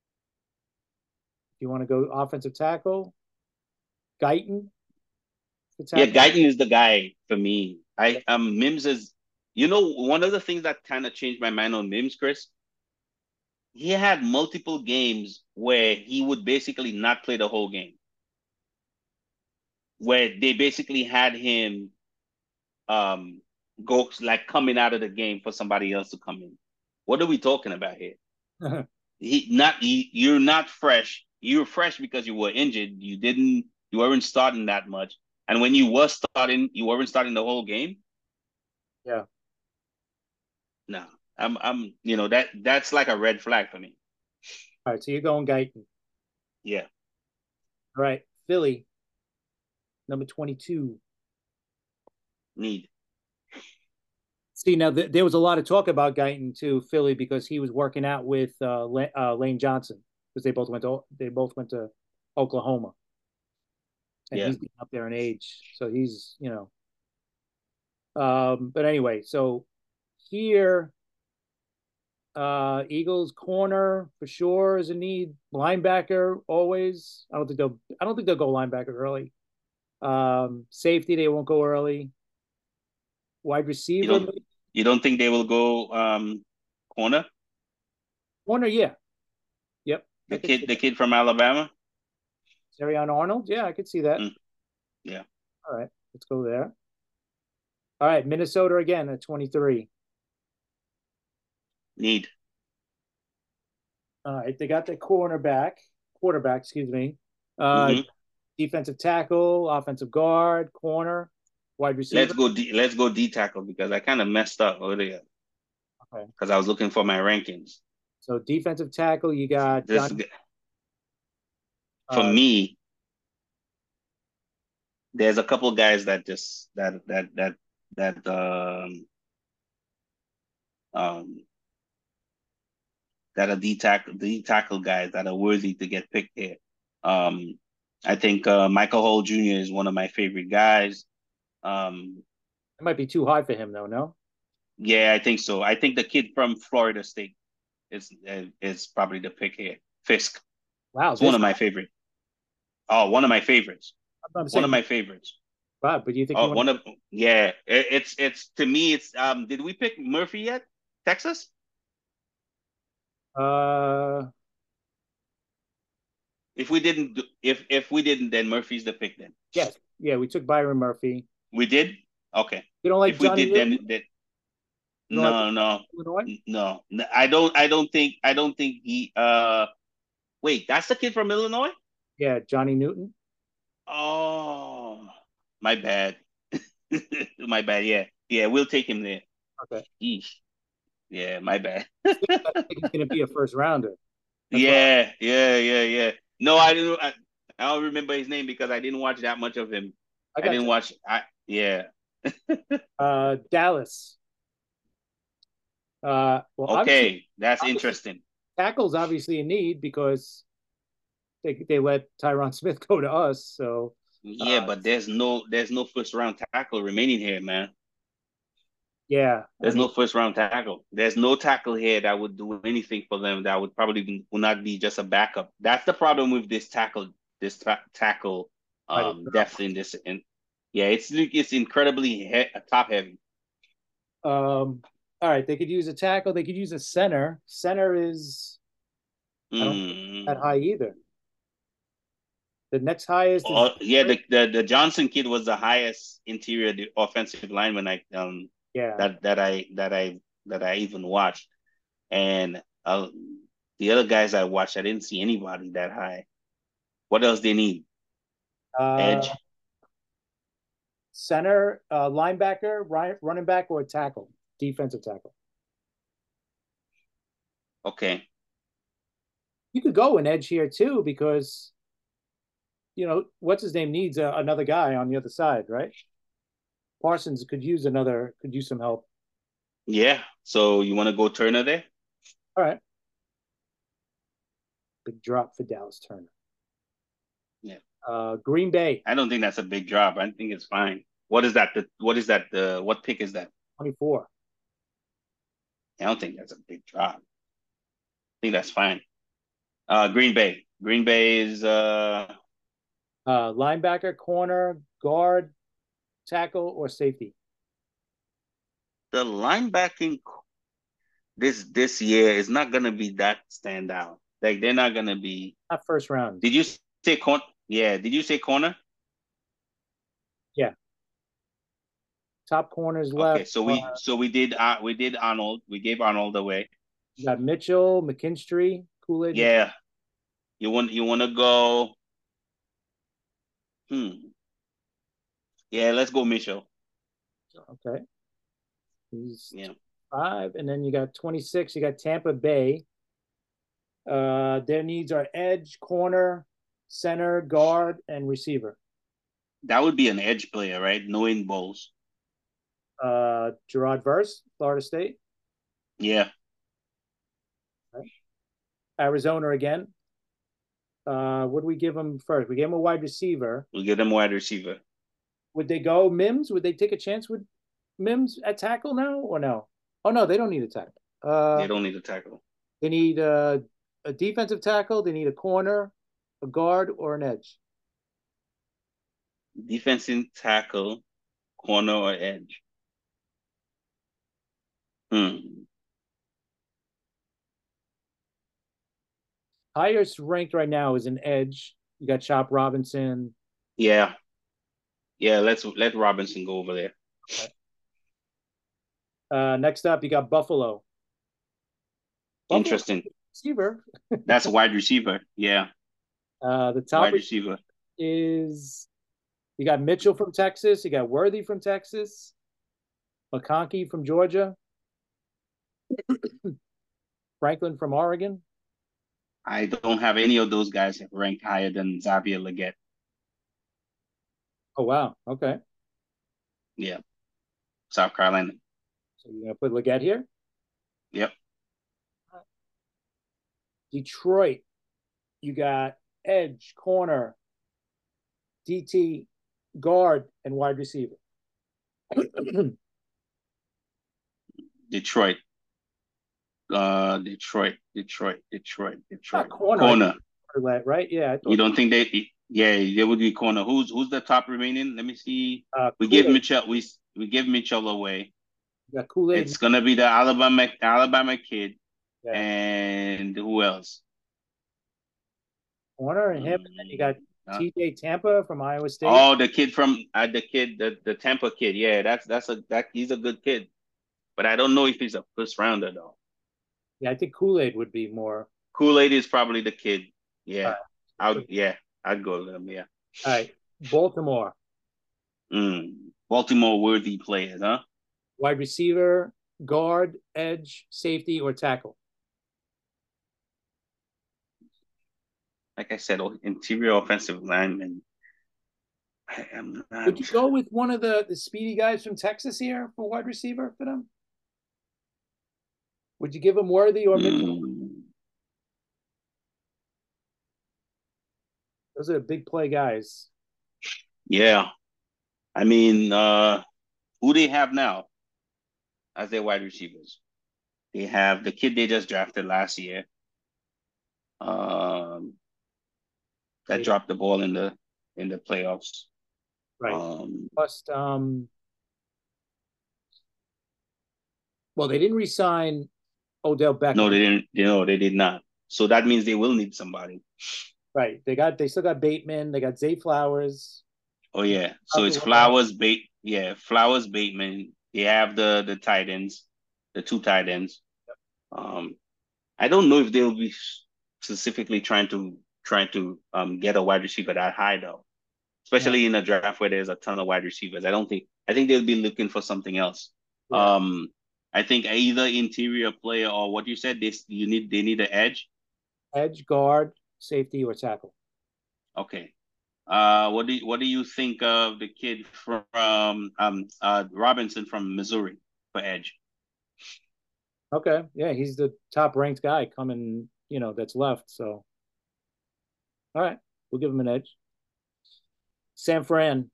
Speaker 1: If you want to go offensive tackle, Guyton.
Speaker 2: Yeah, Guyton is the guy for me. I um Mims is. You know, one of the things that kind of changed my mind on Mims, Chris. He had multiple games where he would basically not play the whole game, where they basically had him um go like coming out of the game for somebody else to come in. What are we talking about here? he not he, you're not fresh. You're fresh because you were injured. You didn't you weren't starting that much. And when you were starting, you weren't starting the whole game.
Speaker 1: Yeah.
Speaker 2: No. I'm I'm you know that that's like a red flag for me.
Speaker 1: All right, so you're going Guyton.
Speaker 2: Yeah.
Speaker 1: All right, Philly, number twenty-two.
Speaker 2: Need.
Speaker 1: See, now th- there was a lot of talk about Guyton to Philly because he was working out with uh, La- uh, Lane Johnson because they both went to they both went to Oklahoma, and
Speaker 2: Yeah.
Speaker 1: he's getting up there in age, so he's you know. Um, but anyway, so here, uh, Eagles corner for sure is a need. Linebacker always. I don't think they'll. I don't think they'll go linebacker early. Um, safety they won't go early. Wide
Speaker 2: You
Speaker 1: receiver,
Speaker 2: don't you don't think they will go um corner?
Speaker 1: corner, yeah, yep,
Speaker 2: The
Speaker 1: I could see
Speaker 2: kid the
Speaker 1: that.
Speaker 2: kid from Alabama?
Speaker 1: Terrion Arnold, yeah, I could see that.
Speaker 2: Mm, yeah.
Speaker 1: All right, let's go there. All right, Minnesota again at twenty-three.
Speaker 2: Need.
Speaker 1: All right, they got the cornerback, quarterback, excuse me. Uh,
Speaker 2: Mm-hmm.
Speaker 1: defensive tackle, offensive guard, corner, wide receiver.
Speaker 2: Let's go D let's go D tackle because I kind of messed up earlier
Speaker 1: Okay,
Speaker 2: because I was looking for my rankings.
Speaker 1: so defensive tackle, you got
Speaker 2: This
Speaker 1: John.
Speaker 2: for
Speaker 1: Uh,
Speaker 2: me, there's a couple guys that just that that that that um um that are D tackle D tackle guys that are worthy to get picked here. Um, I think uh, Michael Hall Junior is one of my favorite guys. Um,
Speaker 1: it might be too high for him though. No.
Speaker 2: yeah, I think so. I think the kid from Florida State is is probably the pick here. Fisk.
Speaker 1: Wow,
Speaker 2: It's one
Speaker 1: this.
Speaker 2: of my favorite. Oh, one of my favorites.
Speaker 1: I'm
Speaker 2: One of
Speaker 1: saying,
Speaker 2: my favorites.
Speaker 1: wow, but do you think you
Speaker 2: Oh,
Speaker 1: want
Speaker 2: one of yeah. It, it's it's to me. It's um. Did we pick Murphy yet? Texas?
Speaker 1: to? Uh,
Speaker 2: If we didn't, do- if if we didn't, then Murphy's the pick. Then
Speaker 1: yes, yeah, we took Byron Murphy.
Speaker 2: we did. Okay.
Speaker 1: You don't like
Speaker 2: If we
Speaker 1: Johnny
Speaker 2: did,
Speaker 1: Newton?
Speaker 2: then then
Speaker 1: You don't like
Speaker 2: no, no,
Speaker 1: Illinois?
Speaker 2: no. I don't. I don't think. I don't think he. Uh, wait. That's the kid from Illinois.
Speaker 1: Yeah, Johnny Newton.
Speaker 2: Oh, my bad. My bad. Yeah, yeah. We'll take him there.
Speaker 1: Okay,
Speaker 2: Eesh. Yeah, my bad.
Speaker 1: I think he's going to be a first rounder. That's why
Speaker 2: Yeah, yeah, yeah, yeah. No, I didn't. I, I don't remember his name because I didn't watch that much of him.
Speaker 1: I
Speaker 2: I
Speaker 1: got
Speaker 2: didn't
Speaker 1: you.
Speaker 2: watch. I yeah.
Speaker 1: Uh, Dallas. Uh, well, obviously,
Speaker 2: Okay, that's
Speaker 1: obviously
Speaker 2: interesting.
Speaker 1: tackles obviously a need because they they let Tyron Smith go to us. So
Speaker 2: Yeah,
Speaker 1: uh,
Speaker 2: but there's no there's no first round tackle remaining here, man.
Speaker 1: yeah, I
Speaker 2: There's
Speaker 1: mean,
Speaker 2: no first round tackle. There's no tackle here that would do anything for them. That would probably be, would not be just a backup. That's the problem with this tackle. This ta- tackle
Speaker 1: right,
Speaker 2: um depth in this. And yeah, it's it's incredibly he- top heavy.
Speaker 1: um, all right, they could use a tackle. They could use a center. Center is I don't think that
Speaker 2: Mm.
Speaker 1: high either. The next highest is
Speaker 2: Oh, yeah, the, the the Johnson kid was the highest interior de- offensive lineman I um
Speaker 1: yeah.
Speaker 2: that that I that I that I even watched. And uh, the other guys I watched, I didn't see anybody that high. What else they need?
Speaker 1: Uh,
Speaker 2: Edge.
Speaker 1: Center, uh, linebacker, right, running back, or tackle, defensive tackle.
Speaker 2: Okay.
Speaker 1: You could go an edge here too because you know what's his name needs a, another guy on the other side, right? Parsons could use another, could use some help.
Speaker 2: Yeah. So you want to go Turner there?
Speaker 1: All right. Big drop for Dallas Turner.
Speaker 2: Yeah.
Speaker 1: Uh, Green Bay.
Speaker 2: I don't think that's a big drop. I think it's fine. What is that? The what is that? The what pick is that?
Speaker 1: twenty-four.
Speaker 2: I don't think that's a big drop. I think that's fine. Uh, Green Bay. Green Bay is uh,
Speaker 1: uh linebacker, corner, guard, tackle, or safety.
Speaker 2: the linebacking this this year is not gonna be that standout. Like they're not gonna be.
Speaker 1: Not first round.
Speaker 2: Did you say corner? Yeah. Did you say corner?
Speaker 1: Yeah. Top corners
Speaker 2: Okay.
Speaker 1: left.
Speaker 2: So
Speaker 1: Uh,
Speaker 2: we so we did uh, we did Arnold. We gave Arnold away.
Speaker 1: you got Mitchell, McKinstry, Kool-Aid.
Speaker 2: Yeah. You want you want to go? Hmm. Yeah. Let's go Mitchell.
Speaker 1: Okay. He's
Speaker 2: Yeah.
Speaker 1: five. And then you got twenty-six. You got Tampa Bay. Uh, their needs are edge, corner, center, guard, and receiver.
Speaker 2: That would be an edge player, right? Knowing Bowles.
Speaker 1: Uh, Gerard Verse, Florida State.
Speaker 2: Yeah.
Speaker 1: Okay. Arizona again. Uh, what do we give them first? We gave them a wide receiver.
Speaker 2: We'll get them wide receiver.
Speaker 1: Would they go Mims? Would they take a chance with Mims at tackle now or no? Oh no, they don't need a tackle. Uh,
Speaker 2: They don't need a tackle.
Speaker 1: they need a, a defensive tackle. They need a corner, a guard, or an edge.
Speaker 2: Defensive tackle, corner, or edge. Hmm.
Speaker 1: Highest ranked right now is an edge. You got Chop Robinson.
Speaker 2: Yeah. Yeah. Let's let Robinson go over there.
Speaker 1: Okay. Uh, next up, you got Buffalo. Buffalo
Speaker 2: Interesting.
Speaker 1: receiver.
Speaker 2: That's a wide receiver. Yeah.
Speaker 1: Uh, the top
Speaker 2: Wide receiver.
Speaker 1: is you got Mitchell from Texas. You got Worthy from Texas. McConkey from Georgia. Franklin from Oregon.
Speaker 2: I don't have any of those guys ranked higher than Xavier Legette.
Speaker 1: Oh wow. Okay.
Speaker 2: Yeah. South Carolina.
Speaker 1: So you're gonna put Leggett here.
Speaker 2: Yep.
Speaker 1: Detroit. You got edge, corner, D T, guard, and wide receiver.
Speaker 2: Detroit. Uh, Detroit, Detroit, Detroit, Detroit.
Speaker 1: corner,
Speaker 2: Corner.
Speaker 1: Right? Yeah.
Speaker 2: You don't think they? Yeah, they would be corner. Who's who's the top remaining? Let me see.
Speaker 1: Uh,
Speaker 2: we give Mitchell. We we give Mitchell away.
Speaker 1: Got Kool-Aid.
Speaker 2: It's gonna be the Alabama Alabama kid,
Speaker 1: yeah.
Speaker 2: And who else?
Speaker 1: Corner and him, and then you got uh, T J Tampa from Iowa State.
Speaker 2: Oh, the kid from uh, the kid, the the Tampa kid. Yeah, that's that's a that he's a good kid, but I don't know if he's a first rounder though.
Speaker 1: Yeah, I think Kool-Aid would be more.
Speaker 2: Kool-Aid is probably the kid. Yeah, right. I would. Yeah, I'd go with him. Yeah.
Speaker 1: All right, Baltimore.
Speaker 2: Mm. Baltimore worthy players, huh?
Speaker 1: Wide receiver, guard, edge, safety, or tackle.
Speaker 2: Like I said, interior offensive lineman. I am not...
Speaker 1: Would you go with one of the, the speedy guys from Texas here for wide receiver for them? Would you give him Worthy or Mitchell? Mm. Those are big play guys.
Speaker 2: Yeah. I mean, uh, who they have now as their wide receivers? They have the kid they just drafted last year. Um, that yeah. dropped the ball in the in the playoffs.
Speaker 1: Right. Um, Plus, um, well, they didn't re-sign Odell Beckham.
Speaker 2: No, they didn't. You know, they did not. So that means they will need somebody.
Speaker 1: Right. They got. They still got Bateman. They got Zay Flowers.
Speaker 2: Oh yeah. So it's Flowers, Bate. Yeah, Flowers, Bateman. They have the the tight ends, the two tight ends. Yep. Um, I don't know if they'll be specifically trying to trying to um get a wide receiver that high though. especially
Speaker 1: Yeah.
Speaker 2: in a draft where there's a ton of wide receivers. I don't think I think they'll be looking for something else.
Speaker 1: Yeah.
Speaker 2: Um, I think either interior player or what you said. This you need they need an edge.
Speaker 1: Edge, guard, safety, or tackle.
Speaker 2: Okay. Uh, what do you, what do you think of the kid from um uh Robinson from Missouri for edge?
Speaker 1: Okay. Yeah, he's the top ranked guy coming, you know, that's left. So, all right, we'll give him an edge. San Fran,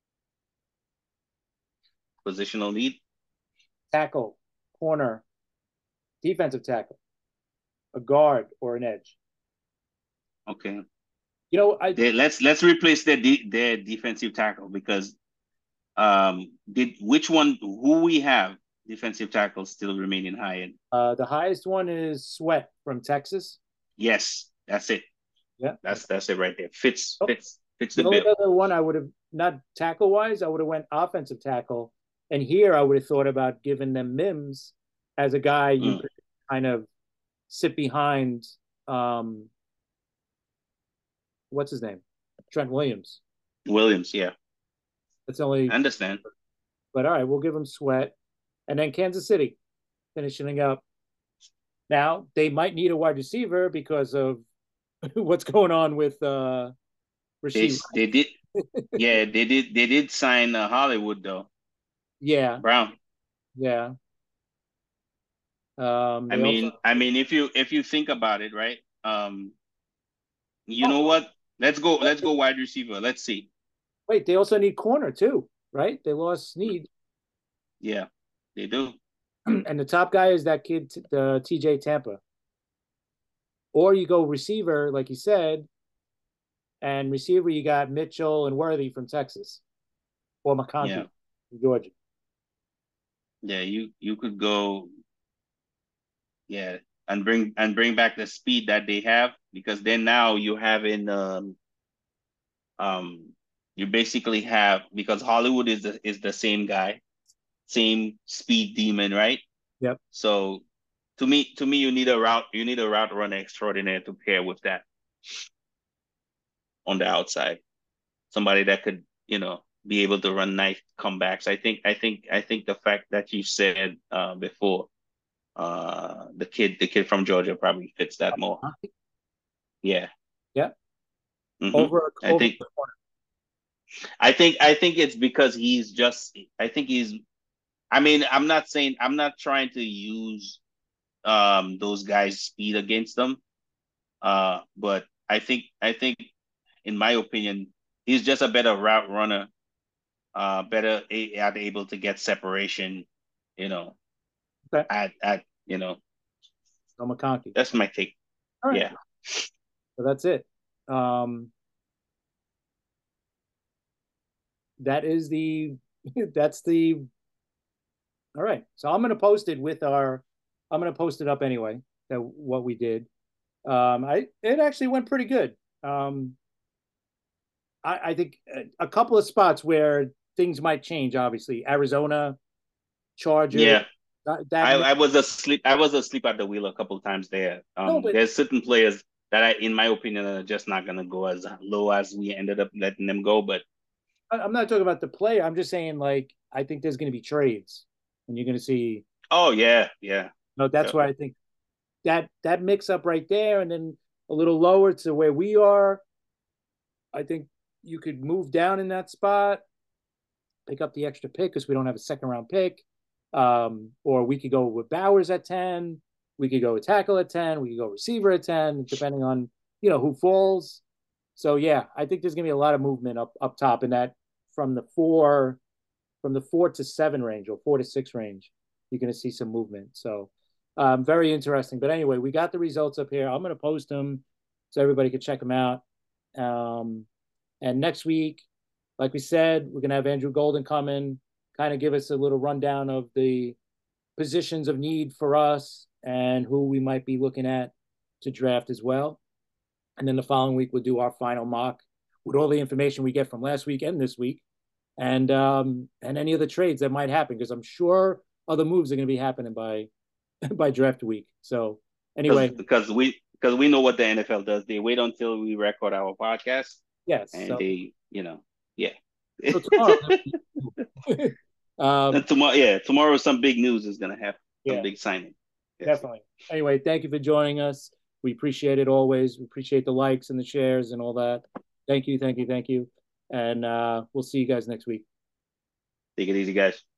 Speaker 2: Positional need.
Speaker 1: tackle, corner, defensive tackle, a guard, or an edge.
Speaker 2: Okay.
Speaker 1: You know, I
Speaker 2: They, let's let's replace their de- their defensive tackle because um did which one who we have defensive tackle still remaining high end?
Speaker 1: uh, the highest one is Sweat from Texas.
Speaker 2: Yes, that's it.
Speaker 1: Yeah.
Speaker 2: That's that's it right there. Fits
Speaker 1: Oh,
Speaker 2: fits fits the
Speaker 1: the only
Speaker 2: bill.
Speaker 1: other one I would have not tackle wise, I would have went offensive tackle, and here I would have thought about giving them Mims as a guy you
Speaker 2: Mm.
Speaker 1: could kind of sit behind. Um, what's his name? Trent Williams.
Speaker 2: Williams, yeah.
Speaker 1: That's the only.
Speaker 2: I understand.
Speaker 1: But all right, we'll give him Sweat, and then Kansas City finishing up. Now they might need a wide receiver because of what's going on with uh,
Speaker 2: They
Speaker 1: Rasheed.
Speaker 2: they did yeah, they did they did sign uh, Hollywood though.
Speaker 1: Yeah,
Speaker 2: Brown.
Speaker 1: yeah. Um,
Speaker 2: I
Speaker 1: they also
Speaker 2: mean, I mean if you if you think about it, right? Um you know
Speaker 1: oh,
Speaker 2: what? Let's go let's go wide receiver. Let's see.
Speaker 1: wait, they also need corner too, right? They lost Snead,
Speaker 2: Yeah, they do.
Speaker 1: and the top guy is that kid, the T J Tampa. Or you go receiver, like you said, and receiver you got Mitchell and Worthy from Texas, or
Speaker 2: Yeah.
Speaker 1: McConkey from Georgia.
Speaker 2: Yeah, you you could go yeah, and bring and bring back the speed that they have because then now you have in um um you basically have because Hollywood is the is the same guy, same speed demon, right?
Speaker 1: Yep.
Speaker 2: So to me to me you need a route you need a route runner extraordinaire to pair with that on the outside. Somebody that could, you know, be able to run nice comebacks. I think I think I think the fact that you said uh before uh the kid the kid from Georgia probably fits that more. Yeah.
Speaker 1: Yeah.
Speaker 2: hmm
Speaker 1: Over
Speaker 2: I
Speaker 1: over
Speaker 2: think I think I think it's because he's just I think he's I mean I'm not saying I'm not trying to use um those guys' speed against them. Uh but I think I think in my opinion he's just a better route runner, uh better a, at able to get separation, you know,
Speaker 1: okay.
Speaker 2: at at you know,
Speaker 1: So McConkey.
Speaker 2: that's my take.
Speaker 1: All right.
Speaker 2: Yeah.
Speaker 1: So that's it. Um, that is the that's the all right. So I'm gonna post it with our I'm gonna post it up anyway, that what we did. Um, I it actually went pretty good. Um, I, I think a, a couple of spots where things might change. Obviously, Arizona, Chargers.
Speaker 2: Yeah.
Speaker 1: That, that
Speaker 2: I, I was asleep. I was asleep at the wheel a couple of times there.
Speaker 1: no,
Speaker 2: Um,
Speaker 1: but
Speaker 2: there's certain players that I, in my opinion, are just not gonna go as low as we ended up letting them go. But
Speaker 1: I, I'm not talking about the player. I'm just saying, like, I think there's going to be trades, and you're going to see.
Speaker 2: oh yeah, yeah,
Speaker 1: No, that's
Speaker 2: yeah.
Speaker 1: where I think that that mix up right there, and then a little lower to where we are. I think you could move down in that spot, pick up the extra pick because we don't have a second round pick, um, or we could go with Bowers at ten. We could go with tackle at ten. We could go receiver at ten, depending on you know who falls. So yeah, I think there's gonna be a lot of movement up up top in that from the four from the four to seven range or four to six range. You're gonna see some movement. So um, very interesting. But anyway, we got the results up here. I'm gonna post them so everybody can check them out. Um, and next week, like we said, we're gonna have Andrew Golden come in, kind of give us a little rundown of the positions of need for us and who we might be looking at to draft as well. And then the following week, we'll do our final mock with all the information we get from last week and this week, and um, and any of the trades that might happen, because I'm sure other moves are going to be happening by by draft week. So
Speaker 2: Because
Speaker 1: anyway,
Speaker 2: because we because we know what the N F L does. They wait until we record our podcast,
Speaker 1: yes.
Speaker 2: and
Speaker 1: So
Speaker 2: they you know Yeah.
Speaker 1: So tomorrow. um,
Speaker 2: tomorrow, yeah, tomorrow some big news is gonna happen. Some
Speaker 1: yeah,
Speaker 2: big signing. Yes.
Speaker 1: definitely. Anyway, thank you for joining us. We appreciate it always. We appreciate the likes and the shares and all that. Thank you, thank you, thank you. And uh, we'll see you guys next week.
Speaker 2: Take it easy, guys.